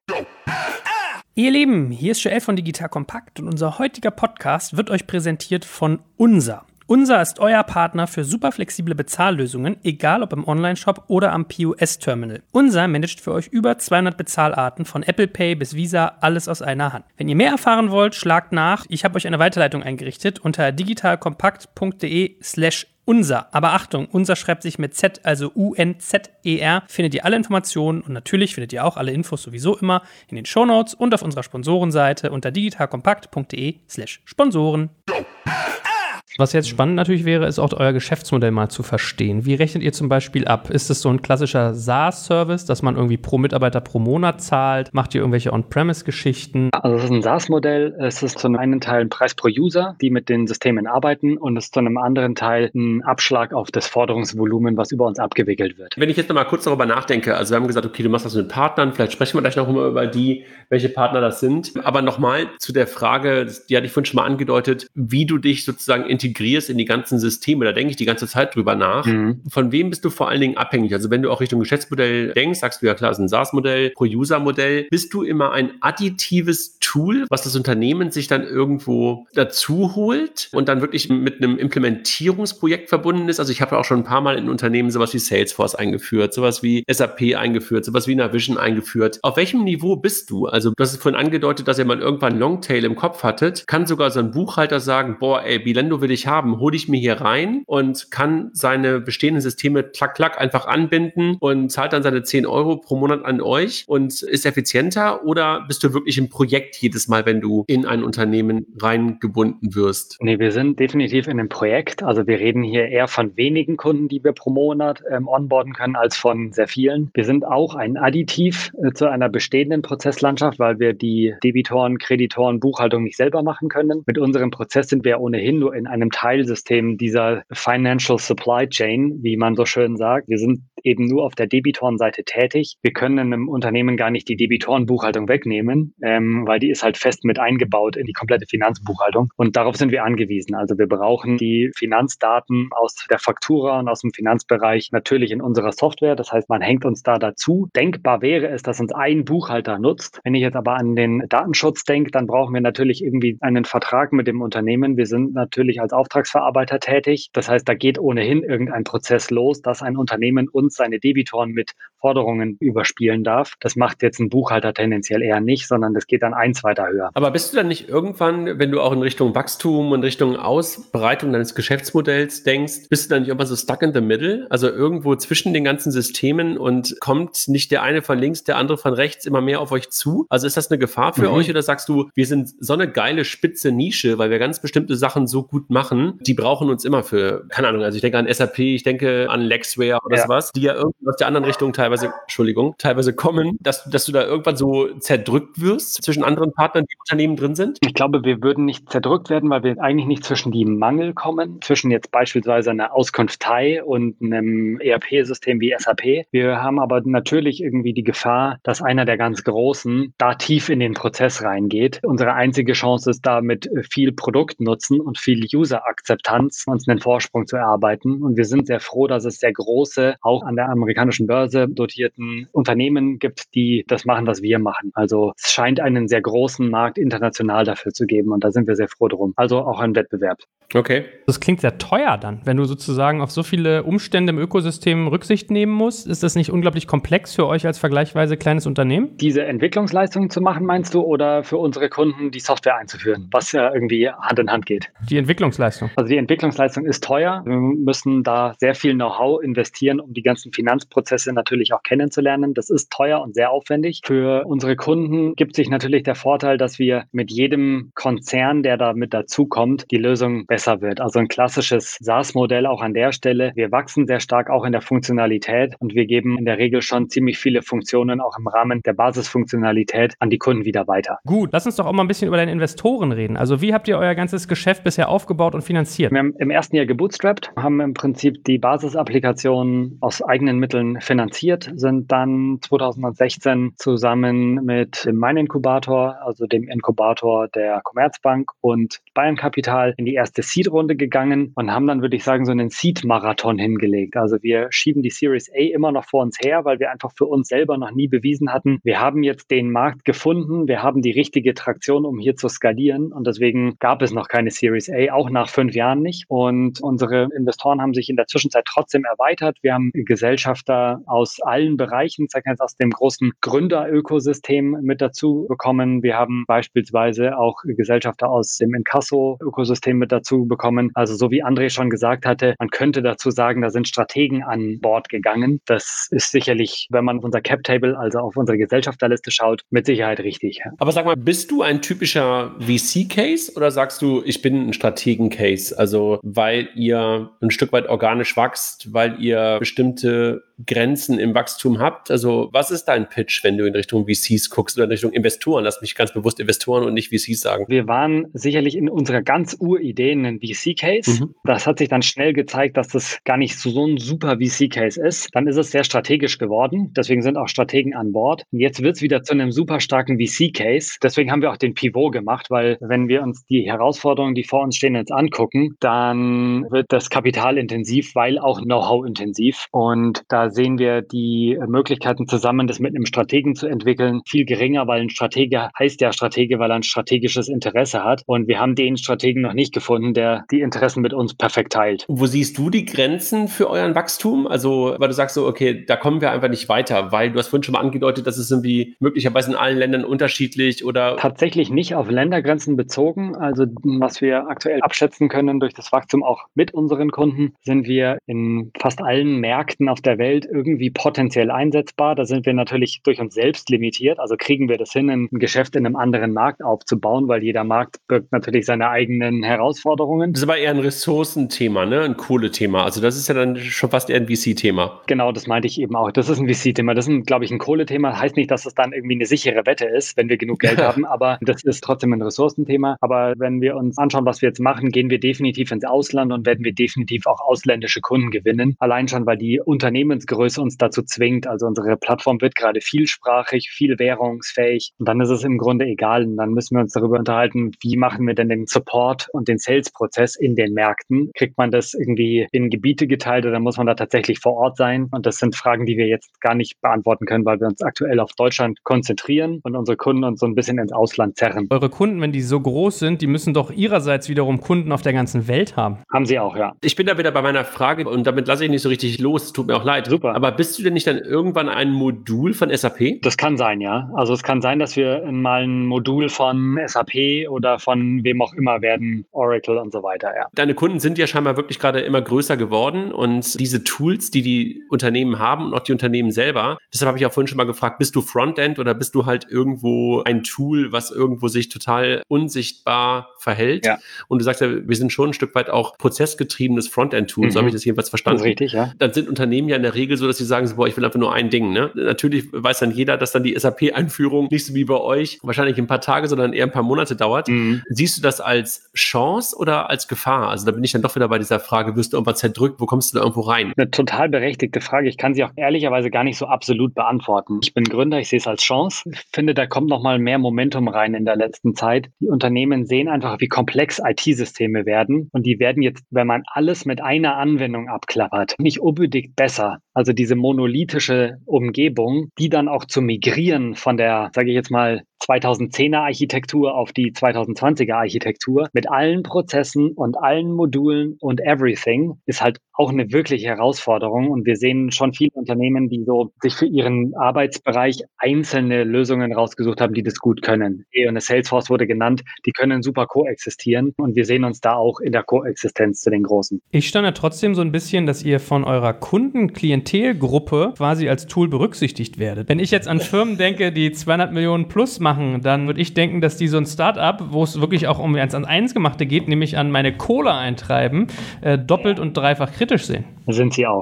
Ihr Lieben, hier ist Joel von Digital Compact und unser heutiger Podcast wird euch präsentiert von Unser. Unser ist euer Partner für super flexible Bezahllösungen, egal ob im Onlineshop oder am POS-Terminal. Unser managt für euch über 200 Bezahlarten von Apple Pay bis Visa, alles aus einer Hand. Wenn ihr mehr erfahren wollt, schlagt nach. Ich habe euch eine Weiterleitung eingerichtet unter digitalkompakt.de/unser. Aber Achtung, unser schreibt sich mit Z, also UNZER. Findet ihr alle Informationen und natürlich findet ihr auch alle Infos sowieso immer in den Shownotes und auf unserer Sponsorenseite unter digitalkompakt.de/Sponsoren. Was jetzt spannend natürlich wäre, ist auch euer Geschäftsmodell mal zu verstehen. Wie rechnet ihr zum Beispiel ab? Ist es so ein klassischer SaaS-Service, dass man irgendwie pro Mitarbeiter pro Monat zahlt? Macht ihr irgendwelche On-Premise-Geschichten? Also es ist ein SaaS-Modell. Es ist zu einem Teil ein Preis pro User, die mit den Systemen arbeiten, und es ist zu einem anderen Teil ein Abschlag auf das Forderungsvolumen, was über uns abgewickelt wird. Wenn ich jetzt nochmal kurz darüber nachdenke, also wir haben gesagt, okay, du machst das mit Partnern, vielleicht sprechen wir gleich noch mal über welche Partner das sind. Aber nochmal zu der Frage, die hatte ich vorhin schon mal angedeutet, wie du dich sozusagen integrierst in die ganzen Systeme. Da denke ich die ganze Zeit drüber nach. Von wem bist du vor allen Dingen abhängig? Also wenn du auch Richtung Geschäftsmodell denkst, sagst du ja klar, es ist ein SaaS-Modell, Pro-User-Modell. Bist du immer ein additives Tool, was das Unternehmen sich dann irgendwo dazu holt und dann wirklich mit einem Implementierungsprojekt verbunden ist? Also ich habe ja auch schon ein paar Mal in Unternehmen sowas wie Salesforce eingeführt, sowas wie SAP eingeführt, sowas wie Navision eingeführt. Auf welchem Niveau bist du? Also du hast vorhin angedeutet, dass ihr mal irgendwann Longtail im Kopf hattet. Kann sogar so ein Buchhalter sagen, boah, ey, Bilendo will ich haben, hole ich mir hier rein und kann seine bestehenden Systeme klack einfach anbinden und zahlt dann seine 10 Euro pro Monat an euch und ist effizienter? Oder bist du wirklich im Projekt jedes Mal, wenn du in ein Unternehmen reingebunden wirst? Nee, wir sind definitiv in einem Projekt. Also wir reden hier eher von wenigen Kunden, die wir pro Monat onboarden können, als von sehr vielen. Wir sind auch ein Additiv zu einer bestehenden Prozesslandschaft, weil wir die Debitoren, Kreditoren, Buchhaltung nicht selber machen können. Mit unserem Prozess sind wir ohnehin nur in einem Teilsystem dieser Financial Supply Chain, wie man so schön sagt. Wir sind eben nur auf der Debitorenseite tätig. Wir können in einem Unternehmen gar nicht die Debitorenbuchhaltung wegnehmen, weil die ist halt fest mit eingebaut in die komplette Finanzbuchhaltung. Und darauf sind wir angewiesen. Also wir brauchen die Finanzdaten aus der Faktura und aus dem Finanzbereich natürlich in unserer Software. Das heißt, man hängt uns da dazu. Denkbar wäre es, dass uns ein Buchhalter nutzt. Wenn ich jetzt aber an den Datenschutz denke, dann brauchen wir natürlich irgendwie einen Vertrag mit dem Unternehmen. Wir sind natürlich als Auftragsverarbeiter tätig. Das heißt, da geht ohnehin irgendein Prozess los, dass ein Unternehmen uns seine Debitoren mit Forderungen überspielen darf. Das macht jetzt ein Buchhalter tendenziell eher nicht, sondern das geht dann eins weiter höher. Aber bist du dann nicht irgendwann, wenn du auch in Richtung Wachstum und Richtung Ausbreitung deines Geschäftsmodells denkst, bist du dann nicht irgendwann so stuck in the middle? Also irgendwo zwischen den ganzen Systemen und kommt nicht der eine von links, der andere von rechts immer mehr auf euch zu? Also ist das eine Gefahr für euch oder sagst du, wir sind so eine geile spitze Nische, weil wir ganz bestimmte Sachen so gut machen, die brauchen uns immer für, keine Ahnung, also ich denke an SAP, ich denke an Lexware oder sowas, die ja irgendwie aus der anderen Richtung teilweise kommen, dass du da irgendwann so zerdrückt wirst zwischen anderen Partnern, die im Unternehmen drin sind? Ich glaube, wir würden nicht zerdrückt werden, weil wir eigentlich nicht zwischen die Mangel kommen, zwischen jetzt beispielsweise einer Auskunftei und einem ERP-System wie SAP. Wir haben aber natürlich irgendwie die Gefahr, dass einer der ganz Großen da tief in den Prozess reingeht. Unsere einzige Chance ist da mit viel Produktnutzen und viel User-Akzeptanz uns einen Vorsprung zu erarbeiten. Und wir sind sehr froh, dass es sehr große, auch an der amerikanischen Börse dotierten Unternehmen gibt, die das machen, was wir machen. Also es scheint einen sehr großen Markt international dafür zu geben und da sind wir sehr froh drum. Also auch ein Wettbewerb. Okay. Das klingt sehr teuer dann, wenn du sozusagen auf so viele Umstände im Ökosystem Rücksicht nehmen musst. Ist das nicht unglaublich komplex für euch als vergleichsweise kleines Unternehmen? Diese Entwicklungsleistungen zu machen, meinst du, oder für unsere Kunden die Software einzuführen, was ja irgendwie Hand in Hand geht? Die Entwicklungsleistung. Also die Entwicklungsleistung ist teuer. Wir müssen da sehr viel Know-how investieren, um die ganzen Finanzprozesse natürlich auch kennenzulernen. Das ist teuer und sehr aufwendig. Für unsere Kunden gibt sich natürlich der Vorteil, dass wir mit jedem Konzern, der da mit dazukommt, die Lösung besser wird. Also ein klassisches SaaS-Modell auch an der Stelle. Wir wachsen sehr stark auch in der Funktionalität und wir geben in der Regel schon ziemlich viele Funktionen auch im Rahmen der Basisfunktionalität an die Kunden wieder weiter. Gut, lass uns doch auch mal ein bisschen über deine Investoren reden. Also wie habt ihr euer ganzes Geschäft bisher aufgebaut und finanziert? Wir haben im ersten Jahr gebootstrapped, haben im Prinzip die Basisapplikation aus eigenen Mitteln finanziert, sind dann 2016 zusammen mit dem Mein-Inkubator, also dem Inkubator der Commerzbank und Bayern Capital in die erste Seed-Runde gegangen und haben dann, würde ich sagen, so einen Seed-Marathon hingelegt. Also wir schieben die Series A immer noch vor uns her, weil wir einfach für uns selber noch nie bewiesen hatten, wir haben jetzt den Markt gefunden, wir haben die richtige Traktion, um hier zu skalieren und deswegen gab es noch keine Series A, auch nach 5 Jahren nicht. Und unsere Investoren haben sich in der Zwischenzeit trotzdem erweitert. Wir haben Gesellschafter aus allen Bereichen, sag ich jetzt aus dem großen Gründerökosystem mit dazu bekommen. Wir haben beispielsweise auch Gesellschafter aus dem Inkasso-Ökosystem mit dazu bekommen. Also so wie André schon gesagt hatte, man könnte dazu sagen, da sind Strategen an Bord gegangen. Das ist sicherlich, wenn man auf unser Cap-Table, also auf unsere Gesellschafterliste schaut, mit Sicherheit richtig. Aber sag mal, bist du ein typischer VC-Case oder sagst du, ich bin ein Strategen-Case? Also weil ihr ein Stück weit organisch wächst, weil ihr bestimmte Grenzen im Wachstum habt? Also was ist dein Pitch, wenn du in Richtung VCs guckst oder in Richtung Investoren? Lass mich ganz bewusst Investoren und nicht VCs sagen. Wir waren sicherlich in unserer ganz Urideen ein VC-Case. Das hat sich dann schnell gezeigt, dass das gar nicht so ein super VC-Case ist. Dann ist es sehr strategisch geworden. Deswegen sind auch Strategen an Bord. Und jetzt wird es wieder zu einem super starken VC-Case. Deswegen haben wir auch den Pivot gemacht, weil wenn wir uns die Herausforderungen, die vor uns stehen, jetzt angucken, dann wird das kapitalintensiv, weil auch Know-how-intensiv. Und da sehen wir die Möglichkeiten zusammen, das mit einem Strategen zu entwickeln, viel geringer, weil ein Stratege heißt ja Stratege, weil er ein strategisches Interesse hat. Und wir haben den Strategen noch nicht gefunden, der die Interessen mit uns perfekt teilt. Wo siehst du die Grenzen für euren Wachstum? Also, weil du sagst so, okay, da kommen wir einfach nicht weiter, weil du hast vorhin schon mal angedeutet, dass es irgendwie möglicherweise in allen Ländern unterschiedlich oder... Tatsächlich nicht auf Ländergrenzen bezogen. Also, was wir aktuell abschätzen können durch das Wachstum auch mit unseren Kunden, sind wir in fast allen Märkten auf der Welt irgendwie potenziell einsetzbar. Da sind wir natürlich durch uns selbst limitiert. Also kriegen wir das hin, ein Geschäft in einem anderen Markt aufzubauen, weil jeder Markt birgt natürlich seine eigenen Herausforderungen. Das ist aber eher ein Ressourcenthema, ne? Ein Kohlethema. Also das ist ja dann schon fast eher ein VC-Thema. Genau, das meinte ich eben auch. Das ist ein VC-Thema. Das ist, glaube ich, ein Kohlethema. Heißt nicht, dass es dann irgendwie eine sichere Wette ist, wenn wir genug Geld haben, aber das ist trotzdem ein Ressourcenthema. Aber wenn wir uns anschauen, was wir jetzt machen, gehen wir definitiv ins Ausland und werden wir definitiv auch ausländische Kunden gewinnen. Allein schon, weil die Unternehmensgröße uns dazu zwingt. Also unsere Plattform wird gerade vielsprachig, viel währungsfähig und dann ist es im Grunde egal. Und dann müssen wir uns darüber unterhalten, wie machen wir denn den Support und den Sales-Prozess in den Märkten? Kriegt man das irgendwie in Gebiete geteilt oder muss man da tatsächlich vor Ort sein? Und das sind Fragen, die wir jetzt gar nicht beantworten können, weil wir uns aktuell auf Deutschland konzentrieren und unsere Kunden uns so ein bisschen ins Ausland zerren. Eure Kunden, wenn die so groß sind, die müssen doch ihrerseits wiederum Kunden auf der ganzen Welt haben. Haben sie auch, ja. Ich bin da wieder bei meiner Frage und damit lasse ich nicht so richtig los. Tut mir auch leid. Super. Aber bist du denn nicht dann irgendwann ein Modul von SAP? Das kann sein, ja. Also es kann sein, dass wir mal ein Modul von SAP oder von wem auch immer werden, Oracle und so weiter, ja. Deine Kunden sind ja scheinbar wirklich gerade immer größer geworden und diese Tools, die Unternehmen haben und auch die Unternehmen selber, deshalb habe ich auch vorhin schon mal gefragt, bist du Frontend oder bist du halt irgendwo ein Tool, was irgendwo sich total unsichtbar verhält? Ja. Und du sagst ja, wir sind schon ein Stück weit auch prozessgetriebenes Frontend-Tool, so habe ich das jedenfalls verstanden. Das ist richtig, ja. Dann sind Unternehmen ja in der Regel so, dass sie sagen, so, boah, ich will einfach nur ein Ding. Ne? Natürlich weiß dann jeder, dass dann die SAP-Einführung nicht so wie bei euch wahrscheinlich ein paar Tage, sondern eher ein paar Monate dauert. Siehst du das als Chance oder als Gefahr? Also da bin ich dann doch wieder bei dieser Frage, wirst du irgendwas zerdrückt, wo kommst du da irgendwo rein? Eine total berechtigte Frage. Ich kann sie auch ehrlicherweise gar nicht so absolut beantworten. Ich bin Gründer, ich sehe es als Chance. Ich finde, da kommt nochmal mehr Momentum rein in der letzten Zeit. Die Unternehmen sehen einfach, wie komplex IT-Systeme werden und die werden jetzt, wenn man alles mit einer Anwendung abklappert, nicht unbedingt besser. Also diese monolithische Umgebung, die dann auch zu migrieren von der, sage ich jetzt mal, 2010er Architektur auf die 2020er Architektur mit allen Prozessen und allen Modulen und everything ist halt auch eine wirkliche Herausforderung. Und wir sehen schon viele Unternehmen, die so sich für ihren Arbeitsbereich einzelne Lösungen rausgesucht haben, die das gut können. Und Salesforce wurde genannt, die können super koexistieren. Und wir sehen uns da auch in der Koexistenz zu den Großen. Ich staune trotzdem so ein bisschen, dass ihr von eurer Kundenklientelgruppe quasi als Tool berücksichtigt werdet. Wenn ich jetzt an Firmen denke, die 200 Millionen plus machen, dann würde ich denken, dass die so ein Startup, wo es wirklich auch um ans Eingemachte geht, nämlich an meine Kohle eintreiben, doppelt und dreifach kritisch sehen. Sind sie auch.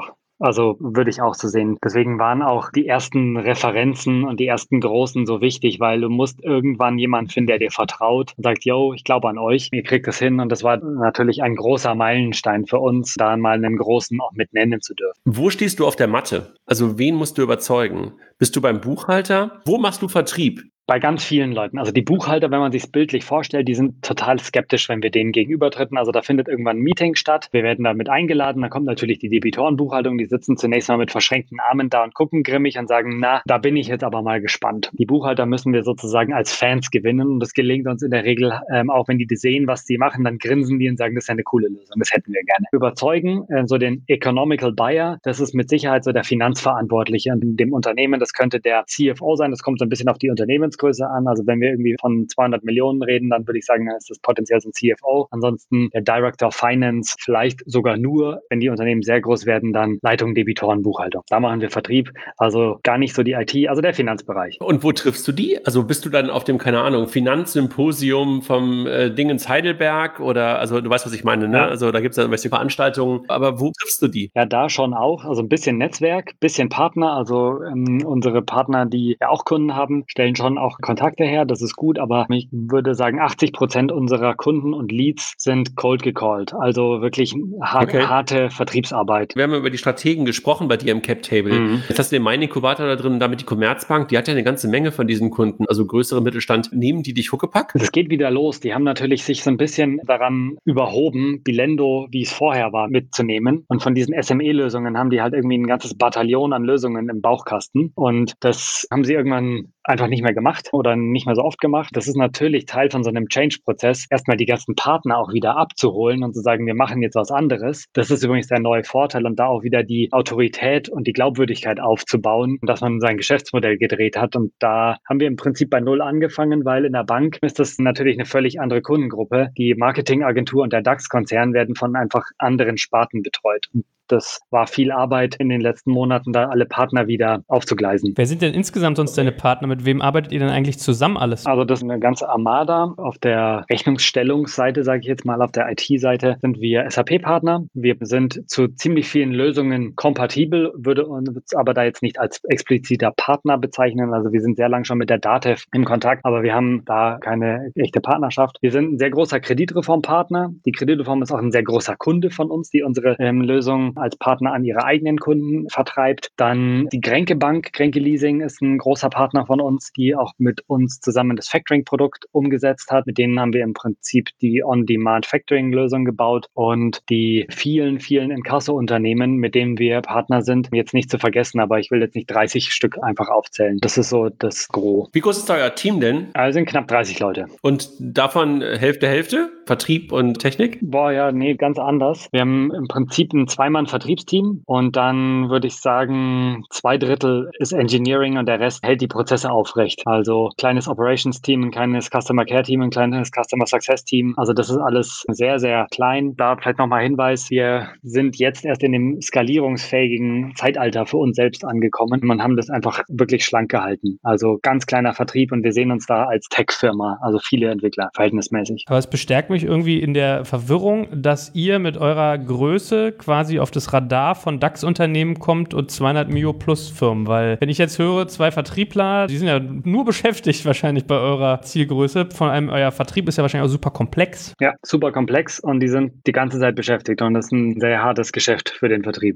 Also würde ich auch so sehen. Deswegen waren auch die ersten Referenzen und die ersten Großen so wichtig, weil du musst irgendwann jemanden finden, der dir vertraut und sagt, yo, ich glaube an euch, ihr kriegt das hin. Und das war natürlich ein großer Meilenstein für uns, da mal einen Großen auch mit nennen zu dürfen. Wo stehst du auf der Matte? Also wen musst du überzeugen? Bist du beim Buchhalter? Wo machst du Vertrieb? Bei ganz vielen Leuten. Also die Buchhalter, wenn man sich es bildlich vorstellt, die sind total skeptisch, wenn wir denen gegenübertreten. Also da findet irgendwann ein Meeting statt. Wir werden damit eingeladen. Da kommt natürlich die Debitorenbuchhaltung. Die sitzen zunächst mal mit verschränkten Armen da und gucken grimmig und sagen, na, da bin ich jetzt aber mal gespannt. Die Buchhalter müssen wir sozusagen als Fans gewinnen. Und das gelingt uns in der Regel, auch wenn die sehen, was sie machen, dann grinsen die und sagen, das ist eine coole Lösung. Das hätten wir gerne. Überzeugen, so den Economical Buyer, das ist mit Sicherheit so der Finanzverantwortliche in dem Unternehmen. Das könnte der CFO sein. Das kommt so ein bisschen auf die Unternehmensgröße an. Also wenn wir irgendwie von 200 Millionen reden, dann würde ich sagen, dann ist das potenziell so ein CFO. Ansonsten der Director of Finance, vielleicht sogar nur, wenn die Unternehmen sehr groß werden, dann Leitung, Debitoren, Buchhaltung. Da machen wir Vertrieb, also gar nicht so die IT, also der Finanzbereich. Und wo triffst du die? Also bist du dann auf dem, keine Ahnung, Finanzsymposium vom Dingens Heidelberg oder, also du weißt, was ich meine, ne? Ja. Also da gibt es ja irgendwelche Veranstaltungen, aber wo triffst du die? Ja, da schon auch, also ein bisschen Netzwerk, bisschen Partner, also unsere Partner, die ja auch Kunden haben, stellen schon auch Kontakte her, das ist gut, aber ich würde sagen, 80% unserer Kunden und Leads sind cold gecallt, also wirklich harte Vertriebsarbeit. Wir haben über die Strategen gesprochen bei dir im Cap-Table. Jetzt hast du den Mein-Inkubator da drin, damit die Commerzbank, die hat ja eine ganze Menge von diesen Kunden, also größere Mittelstand. Nehmen die dich Huckepack? Das geht wieder los. Die haben natürlich sich so ein bisschen daran überhoben, Bilendo, wie es vorher war, mitzunehmen. Und von diesen SME-Lösungen haben die halt irgendwie ein ganzes Bataillon an Lösungen im Bauchkasten. Und das haben sie irgendwann einfach nicht mehr gemacht oder nicht mehr so oft gemacht. Das ist natürlich Teil von so einem Change-Prozess, erstmal die ganzen Partner auch wieder abzuholen und zu sagen, wir machen jetzt was anderes. Das ist übrigens der neue Vorteil und da auch wieder die Autorität und die Glaubwürdigkeit aufzubauen, dass man sein Geschäftsmodell gedreht hat. Und da haben wir im Prinzip bei Null angefangen, weil in der Bank ist das natürlich eine völlig andere Kundengruppe. Die Marketingagentur und der DAX-Konzern werden von einfach anderen Sparten betreut. Und das war viel Arbeit in den letzten Monaten, da alle Partner wieder aufzugleisen. Wer sind denn insgesamt sonst deine Partner? Mit wem arbeitet ihr denn eigentlich zusammen alles? Also das ist eine ganze Armada. Auf der Rechnungsstellungsseite, sage ich jetzt mal, auf der IT-Seite sind wir SAP-Partner. Wir sind zu ziemlich vielen Lösungen kompatibel, würde uns aber da jetzt nicht als expliziter Partner bezeichnen. Also wir sind sehr lange schon mit der DATEV im Kontakt, aber wir haben da keine echte Partnerschaft. Wir sind ein sehr großer Kreditreformpartner. Die Kreditreform ist auch ein sehr großer Kunde von uns, die unsere Lösung als Partner an ihre eigenen Kunden vertreibt. Dann die Grenke Bank, Grenke Leasing ist ein großer Partner von uns, die auch mit uns zusammen das Factoring-Produkt umgesetzt hat. Mit denen haben wir im Prinzip die On-Demand-Factoring-Lösung gebaut und die vielen Inkasso-Unternehmen, mit denen wir Partner sind, jetzt nicht zu vergessen, aber ich will jetzt nicht 30 Stück einfach aufzählen. Das ist so das Gros. Wie groß ist euer Team denn? Also sind knapp 30 Leute. Und davon Hälfte? Vertrieb und Technik? Nee, ganz anders. Wir haben im Prinzip ein Zweimann-Vertriebsteam und dann würde ich sagen, 2/3 ist Engineering und der Rest hält die Prozesse aufrecht. Also kleines Operations-Team, ein kleines Customer Care-Team, ein kleines Customer Success-Team. Also das ist alles sehr, sehr klein. Da vielleicht nochmal Hinweis, wir sind jetzt erst in dem skalierungsfähigen Zeitalter für uns selbst angekommen und haben das einfach wirklich schlank gehalten. Also ganz kleiner Vertrieb und wir sehen uns da als Tech-Firma, also viele Entwickler, verhältnismäßig. Aber es bestärkt mich irgendwie in der Verwirrung, dass ihr mit eurer Größe quasi auf das Radar von DAX-Unternehmen kommt und 200 Mio plus Firmen, weil wenn ich jetzt höre, 2 Vertriebler, die sind ja nur beschäftigt wahrscheinlich bei eurer Zielgröße, vor allem euer Vertrieb ist ja wahrscheinlich auch super komplex. Ja, super komplex und die sind die ganze Zeit beschäftigt und das ist ein sehr hartes Geschäft für den Vertrieb.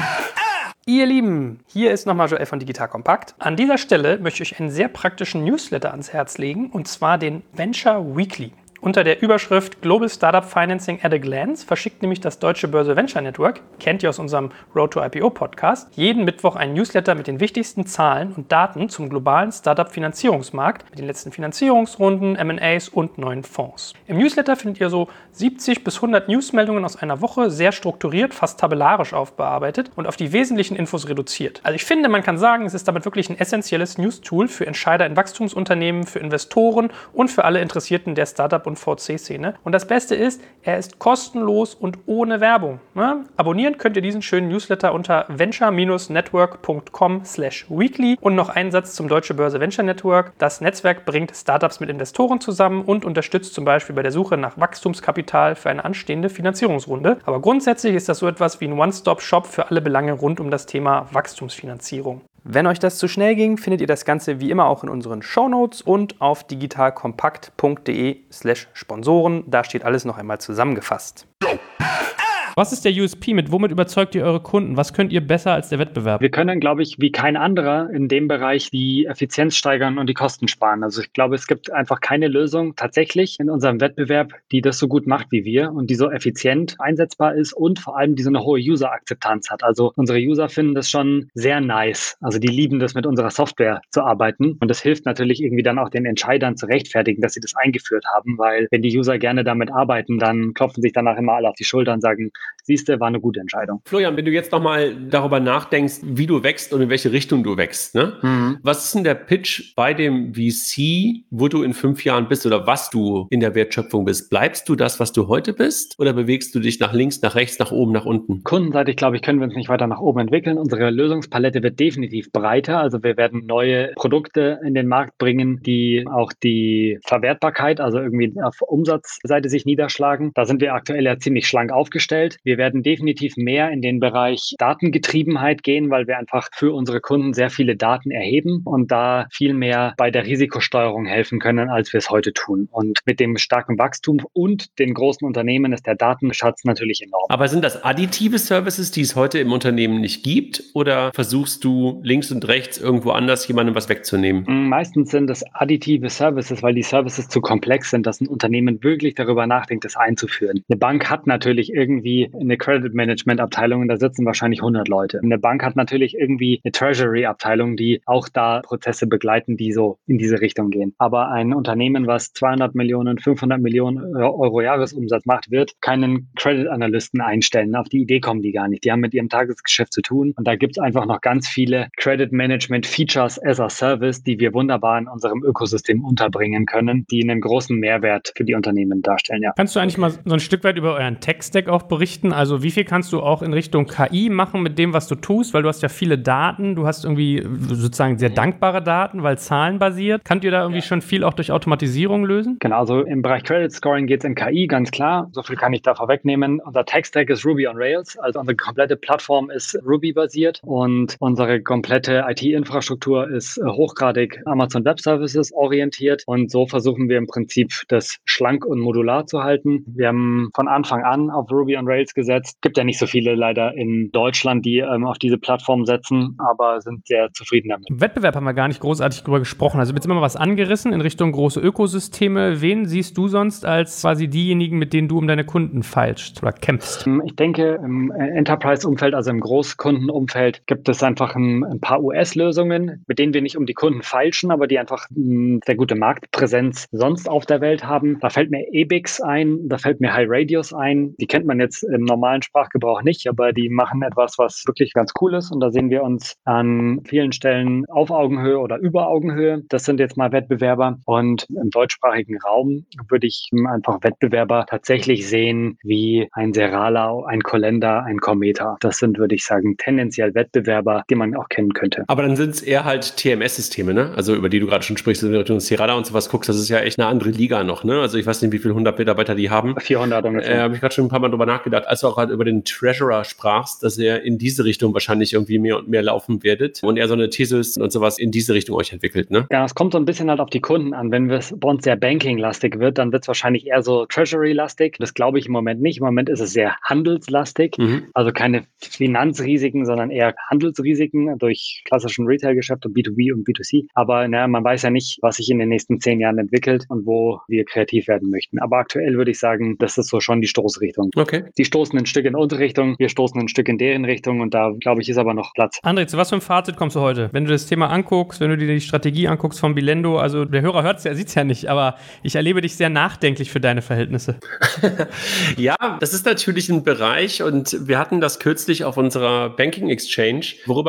Ihr Lieben, hier ist nochmal Joel von Digital Compact. An dieser Stelle möchte ich euch einen sehr praktischen Newsletter ans Herz legen und zwar den Venture Weekly. Unter der Überschrift Global Startup Financing at a Glance verschickt nämlich das Deutsche Börse Venture Network, kennt ihr aus unserem Road to IPO Podcast, jeden Mittwoch einen Newsletter mit den wichtigsten Zahlen und Daten zum globalen Startup-Finanzierungsmarkt mit den letzten Finanzierungsrunden, M&As und neuen Fonds. Im Newsletter findet ihr so 70 bis 100 Newsmeldungen aus einer Woche, sehr strukturiert, fast tabellarisch aufbearbeitet und auf die wesentlichen Infos reduziert. Also ich finde, man kann sagen, es ist damit wirklich ein essentielles News-Tool für Entscheider in Wachstumsunternehmen, für Investoren und für alle Interessierten der Startup- und VC-Szene. Und das Beste ist, er ist kostenlos und ohne Werbung. Ne? Abonnieren könnt ihr diesen schönen Newsletter unter venture-network.com/weekly. Und noch einen Satz zum Deutsche Börse Venture Network. Das Netzwerk bringt Startups mit Investoren zusammen und unterstützt zum Beispiel bei der Suche nach Wachstumskapital für eine anstehende Finanzierungsrunde. Aber grundsätzlich ist das so etwas wie ein One-Stop-Shop für alle Belange rund um das Thema Wachstumsfinanzierung. Wenn euch das zu schnell ging, findet ihr das Ganze wie immer auch in unseren Shownotes und auf digitalkompakt.de/Sponsoren. Da steht alles noch einmal zusammengefasst. Was ist der USP? Womit überzeugt ihr eure Kunden? Was könnt ihr besser als der Wettbewerb? Wir können, glaube ich, wie kein anderer in dem Bereich die Effizienz steigern und die Kosten sparen. Also ich glaube, es gibt einfach keine Lösung tatsächlich in unserem Wettbewerb, die das so gut macht wie wir und die so effizient einsetzbar ist und vor allem die so eine hohe User-Akzeptanz hat. Also unsere User finden das schon sehr nice. Also die lieben das, mit unserer Software zu arbeiten. Und das hilft natürlich irgendwie dann auch den Entscheidern zu rechtfertigen, dass sie das eingeführt haben, weil wenn die User gerne damit arbeiten, dann klopfen sich danach immer alle auf die Schulter und sagen, siehste, war eine gute Entscheidung. Florian, wenn du jetzt nochmal darüber nachdenkst, wie du wächst und in welche Richtung du wächst, ne? Was ist denn der Pitch bei dem VC, wo du in 5 Jahren bist oder was du in der Wertschöpfung bist? Bleibst du das, was du heute bist oder bewegst du dich nach links, nach rechts, nach oben, nach unten? Kundenseitig, glaube ich, können wir uns nicht weiter nach oben entwickeln. Unsere Lösungspalette wird definitiv breiter. Also wir werden neue Produkte in den Markt bringen, die auch die Verwertbarkeit, also irgendwie auf Umsatzseite sich niederschlagen. Da sind wir aktuell ja ziemlich schlank aufgestellt. Wir werden definitiv mehr in den Bereich Datengetriebenheit gehen, weil wir einfach für unsere Kunden sehr viele Daten erheben und da viel mehr bei der Risikosteuerung helfen können, als wir es heute tun. Und mit dem starken Wachstum und den großen Unternehmen ist der Datenschatz natürlich enorm. Aber sind das additive Services, die es heute im Unternehmen nicht gibt? Oder versuchst du links und rechts irgendwo anders jemandem was wegzunehmen? Meistens sind es additive Services, weil die Services zu komplex sind, dass ein Unternehmen wirklich darüber nachdenkt, das einzuführen. Eine Bank hat natürlich irgendwie eine Credit Management Abteilung und da sitzen wahrscheinlich 100 Leute. Eine Bank hat natürlich irgendwie eine Treasury Abteilung, die auch da Prozesse begleiten, die so in diese Richtung gehen. Aber ein Unternehmen, was 200 Millionen, 500 Millionen Euro Jahresumsatz macht, wird keinen Credit Analysten einstellen. Auf die Idee kommen die gar nicht. Die haben mit ihrem Tagesgeschäft zu tun und da gibt es einfach noch ganz viele Credit Management Features as a Service, die wir wunderbar in unserem Ökosystem unterbringen können, die einen großen Mehrwert für die Unternehmen darstellen. Ja. Kannst du eigentlich mal so ein Stück weit über euren Tech-Stack auch berichten? Also wie viel kannst du auch in Richtung KI machen mit dem, was du tust? Weil du hast ja viele Daten, du hast irgendwie sozusagen sehr dankbare Daten, weil zahlenbasiert. Könnt ihr da irgendwie schon viel auch durch Automatisierung lösen? Genau, also im Bereich Credit Scoring geht es in KI, ganz klar. So viel kann ich da vorwegnehmen. Unser Tech-Stack ist Ruby on Rails, also unsere komplette Plattform ist Ruby-basiert und unsere komplette IT-Infrastruktur ist hochgradig Amazon Web Services orientiert und so versuchen wir im Prinzip das schlank und modular zu halten. Wir haben von Anfang an auf Ruby on Rails gesetzt. Gibt ja nicht so viele leider in Deutschland, die auf diese Plattform setzen, aber sind sehr zufrieden damit. Im Wettbewerb haben wir gar nicht großartig drüber gesprochen. Also jetzt immer mal was angerissen in Richtung große Ökosysteme. Wen siehst du sonst als quasi diejenigen, mit denen du um deine Kunden feilst oder kämpfst? Ich denke, im Enterprise-Umfeld, also im Großkundenumfeld, gibt es einfach ein paar US-Lösungen, mit denen wir nicht um die Kunden feilschen, aber die einfach eine sehr gute Marktpräsenz sonst auf der Welt haben. Da fällt mir Ebix ein, da fällt mir HighRadius ein. Die kennt man jetzt im normalen Sprachgebrauch nicht, aber die machen etwas, was wirklich ganz cool ist und da sehen wir uns an vielen Stellen auf Augenhöhe oder über Augenhöhe. Das sind jetzt mal Wettbewerber und im deutschsprachigen Raum würde ich einfach Wettbewerber tatsächlich sehen wie ein Seralau, ein Colenda, ein Cometa. Das sind, würde ich sagen, tendenziell Wettbewerber, die man auch kennen könnte. Aber dann sind es eher halt TMS-Systeme, ne? Also über die du gerade schon sprichst, wenn du Richtung Serada und sowas guckst, das ist ja echt eine andere Liga noch, ne? Also ich weiß nicht, wie viele 100 Mitarbeiter die haben. 400 ungefähr. Habe ich gerade schon ein paar Mal drüber nachgedacht, als du auch gerade über den Treasurer sprachst, dass ihr in diese Richtung wahrscheinlich irgendwie mehr und mehr laufen werdet und eher so eine Thesis und sowas in diese Richtung euch entwickelt, ne? Ja, es kommt so ein bisschen halt auf die Kunden an. Wenn es bei uns sehr Banking-lastig wird, dann wird es wahrscheinlich eher so Treasury-lastig. Das glaube ich im Moment nicht. Im Moment ist es sehr handelslastig. Also keine Finanzrisiken, sondern eher Handelsrisiken durch klassischen Retail-Geschäft und B2B und B2C. Aber man weiß ja nicht, was sich in den nächsten 10 Jahren entwickelt und wo wir kreativ werden möchten. Aber aktuell würde ich sagen, das ist so schon die Stoßrichtung. Okay. Die stoßen ein Stück in unsere Richtung, wir stoßen ein Stück in deren Richtung und da, glaube ich, ist aber noch Platz. André, zu was für einem Fazit kommst du heute? Wenn du das Thema anguckst, wenn du dir die Strategie anguckst von Bilendo, also der Hörer hört es ja, sieht es ja nicht, aber ich erlebe dich sehr nachdenklich für deine Verhältnisse. Ja, das ist natürlich ein Bereich und wir hatten das kürzlich auf unserer Banking Exchange, worüber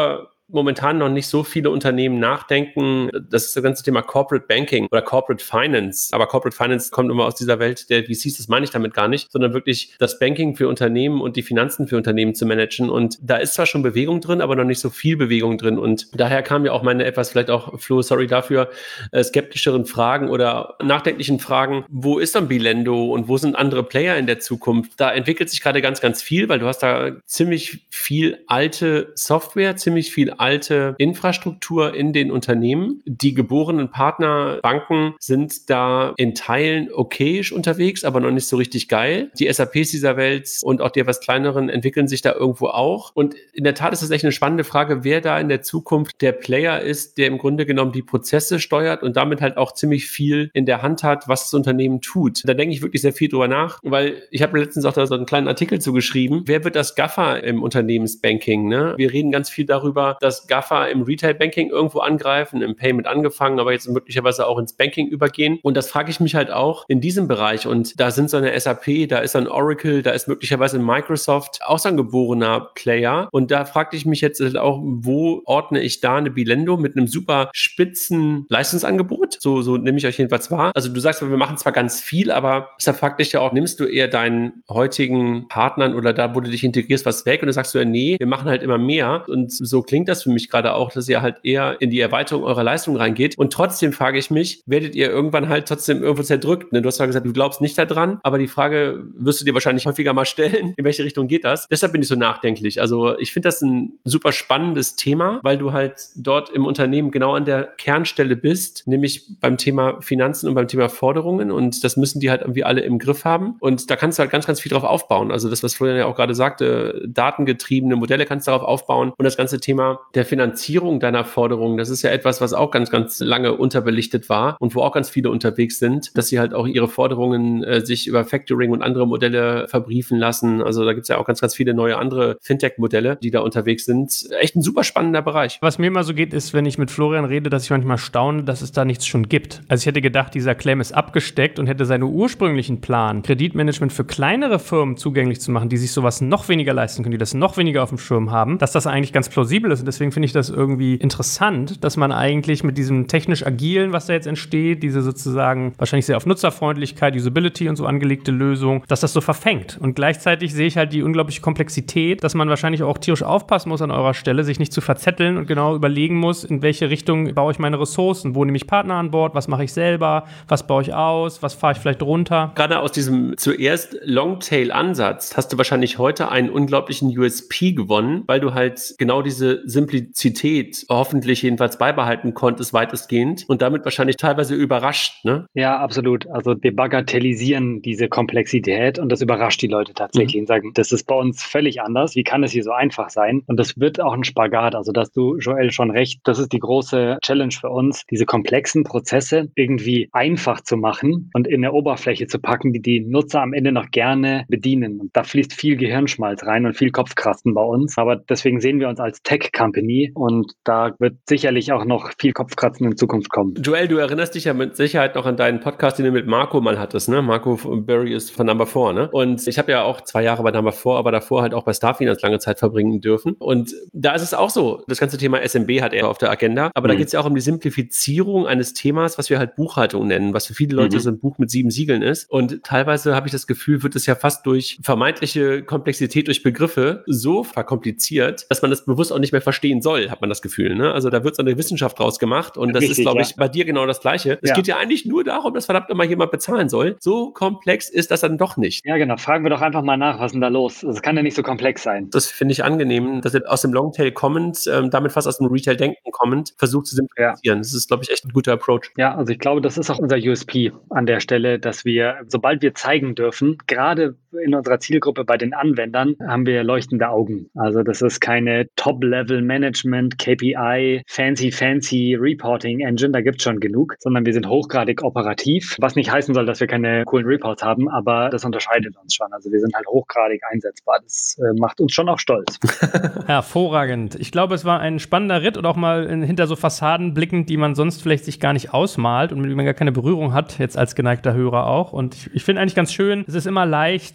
momentan noch nicht so viele Unternehmen nachdenken. Das ist das ganze Thema Corporate Banking oder Corporate Finance. Aber Corporate Finance kommt immer aus dieser Welt der VCs, das meine ich damit gar nicht, sondern wirklich das Banking für Unternehmen und die Finanzen für Unternehmen zu managen. Und da ist zwar schon Bewegung drin, aber noch nicht so viel Bewegung drin. Und daher kam ja auch meine etwas, vielleicht auch, Flo, sorry dafür, skeptischeren Fragen oder nachdenklichen Fragen, wo ist dann Bilendo und wo sind andere Player in der Zukunft? Da entwickelt sich gerade ganz, ganz viel, weil du hast da ziemlich viel alte Software, ziemlich viel alte Infrastruktur in den Unternehmen. Die geborenen Partnerbanken sind da in Teilen okayisch unterwegs, aber noch nicht so richtig geil. Die SAPs dieser Welt und auch die etwas kleineren entwickeln sich da irgendwo auch. Und in der Tat ist das echt eine spannende Frage, wer da in der Zukunft der Player ist, der im Grunde genommen die Prozesse steuert und damit halt auch ziemlich viel in der Hand hat, was das Unternehmen tut. Da denke ich wirklich sehr viel drüber nach, weil ich habe letztens auch da so einen kleinen Artikel zugeschrieben. Wer wird das Gaffer im Unternehmensbanking? Ne? Wir reden ganz viel darüber, dass Gaffer im Retail-Banking irgendwo angreifen, im Payment angefangen, aber jetzt möglicherweise auch ins Banking übergehen. Und das frage ich mich halt auch in diesem Bereich. Und da sind so eine SAP, da ist ein Oracle, da ist möglicherweise Microsoft auch so ein geborener Player. Und da fragte ich mich jetzt halt auch, wo ordne ich da eine Bilendo mit einem super spitzen Leistungsangebot? So nehme ich euch jedenfalls wahr. Also du sagst, wir machen zwar ganz viel, aber deshalb fragte ich ja auch, nimmst du eher deinen heutigen Partnern oder da, wo du dich integrierst, was weg? Und dann sagst du ja, nee, wir machen halt immer mehr. Und so klingt das für mich gerade auch, dass ihr halt eher in die Erweiterung eurer Leistung reingeht. Und trotzdem frage ich mich, werdet ihr irgendwann halt trotzdem irgendwo zerdrückt? Ne? Du hast zwar gesagt, du glaubst nicht daran, aber die Frage wirst du dir wahrscheinlich häufiger mal stellen, in welche Richtung geht das? Deshalb bin ich so nachdenklich. Also ich finde das ein super spannendes Thema, weil du halt dort im Unternehmen genau an der Kernstelle bist, nämlich beim Thema Finanzen und beim Thema Forderungen, und das müssen die halt irgendwie alle im Griff haben, und da kannst du halt ganz, ganz viel drauf aufbauen. Also das, was Florian ja auch gerade sagte, datengetriebene Modelle kannst du darauf aufbauen, und das ganze Thema der Finanzierung deiner Forderungen, das ist ja etwas, was auch ganz, ganz lange unterbelichtet war und wo auch ganz viele unterwegs sind, dass sie halt auch ihre Forderungen sich über Factoring und andere Modelle verbriefen lassen. Also da gibt es ja auch ganz, ganz viele neue andere Fintech-Modelle, die da unterwegs sind. Echt ein super spannender Bereich. Was mir immer so geht, ist, wenn ich mit Florian rede, dass ich manchmal staune, dass es da nichts schon gibt. Also ich hätte gedacht, dieser Claim ist abgesteckt und hätte seinen ursprünglichen Plan, Kreditmanagement für kleinere Firmen zugänglich zu machen, die sich sowas noch weniger leisten können, die das noch weniger auf dem Schirm haben, dass das eigentlich ganz plausibel ist. Und deswegen finde ich das irgendwie interessant, dass man eigentlich mit diesem technisch Agilen, was da jetzt entsteht, diese sozusagen wahrscheinlich sehr auf Nutzerfreundlichkeit, Usability und so angelegte Lösung, dass das so verfängt. Und gleichzeitig sehe ich halt die unglaubliche Komplexität, dass man wahrscheinlich auch tierisch aufpassen muss an eurer Stelle, sich nicht zu verzetteln und genau überlegen muss, in welche Richtung baue ich meine Ressourcen, wo nehme ich Partner an Bord, was mache ich selber, was baue ich aus, was fahre ich vielleicht runter. Gerade aus diesem zuerst Longtail-Ansatz hast du wahrscheinlich heute einen unglaublichen USP gewonnen, weil du halt genau diese Simplizität hoffentlich jedenfalls beibehalten konntest, weitestgehend, und damit wahrscheinlich teilweise überrascht, ne? Ja, absolut. Also wir bagatellisieren diese Komplexität und das überrascht die Leute tatsächlich und sagen, das ist bei uns völlig anders. Wie kann es hier so einfach sein? Und das wird auch ein Spagat. Also da hast du, Joel, schon recht. Das ist die große Challenge für uns, diese komplexen Prozesse irgendwie einfach zu machen und in eine Oberfläche zu packen, die die Nutzer am Ende noch gerne bedienen. Und da fließt viel Gehirnschmalz rein und viel Kopfkratzen bei uns. Aber deswegen sehen wir uns als Tech-Company und da wird sicherlich auch noch viel Kopfkratzen in Zukunft kommen. Joel, du erinnerst dich ja mit Sicherheit noch an deinen Podcast, den du mit Marco mal hattest, ne? Marco Berry ist von Number 4, ne? Und ich habe ja auch 2 Jahre bei Number 4, aber davor halt auch bei Starfinance lange Zeit verbringen dürfen. Und da ist es auch so, das ganze Thema SMB hat er auf der Agenda, aber da geht es ja auch um die Simplifizierung eines Themas, was wir halt Buchhaltung nennen, was für viele Leute so ein Buch mit 7 Siegeln ist. Und teilweise habe ich das Gefühl, wird es ja fast durch vermeintliche Komplexität durch Begriffe so verkompliziert, dass man das bewusst auch nicht mehr verstehen soll, hat man das Gefühl, ne? Also da wird so eine Wissenschaft draus gemacht, und das ist, glaube ich, bei dir genau das Gleiche. Es geht ja eigentlich nur darum, dass verdammt immer jemand bezahlen soll. So komplex ist das dann doch nicht. Ja, genau. Fragen wir doch einfach mal nach, was ist denn da los? Das kann ja nicht so komplex sein. Das finde ich angenehm, dass ihr aus dem Longtail kommend, damit fast aus dem Retail-Denken kommend, versucht zu simplifizieren. Das ist, glaube ich, echt ein guter Approach. Ja, also ich glaube, das ist auch unser USP an der Stelle, dass wir, sobald wir zeigen dürfen, gerade in unserer Zielgruppe bei den Anwendern, haben wir leuchtende Augen. Also das ist keine Top-Level-Management, KPI, fancy Reporting-Engine, da gibt es schon genug, sondern wir sind hochgradig operativ, was nicht heißen soll, dass wir keine coolen Reports haben, aber das unterscheidet uns schon. Also wir sind halt hochgradig einsetzbar. Das macht uns schon auch stolz. Hervorragend. Ich glaube, es war ein spannender Ritt und auch mal hinter so Fassaden blickend, die man sonst vielleicht sich gar nicht ausmalt und mit denen man gar keine Berührung hat, jetzt als geneigter Hörer auch. Und ich finde eigentlich ganz schön, es ist immer leicht,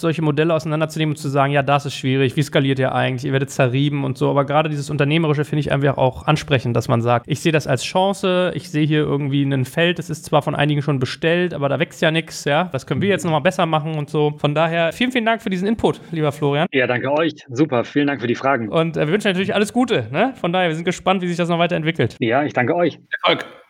solche Modelle auseinanderzunehmen und zu sagen, ja, das ist schwierig, wie skaliert ihr eigentlich, ihr werdet zerrieben und so, aber gerade dieses Unternehmerische finde ich einfach auch ansprechend, dass man sagt, ich sehe das als Chance, ich sehe hier irgendwie ein Feld, das ist zwar von einigen schon bestellt, aber da wächst ja nichts, ja, das können wir jetzt nochmal besser machen und so. Von daher, vielen, vielen Dank für diesen Input, lieber Florian. Ja, danke euch. Super, vielen Dank für die Fragen. Und wir wünschen natürlich alles Gute, ne? Von daher, wir sind gespannt, wie sich das noch weiterentwickelt. Ja, ich danke euch. Erfolg.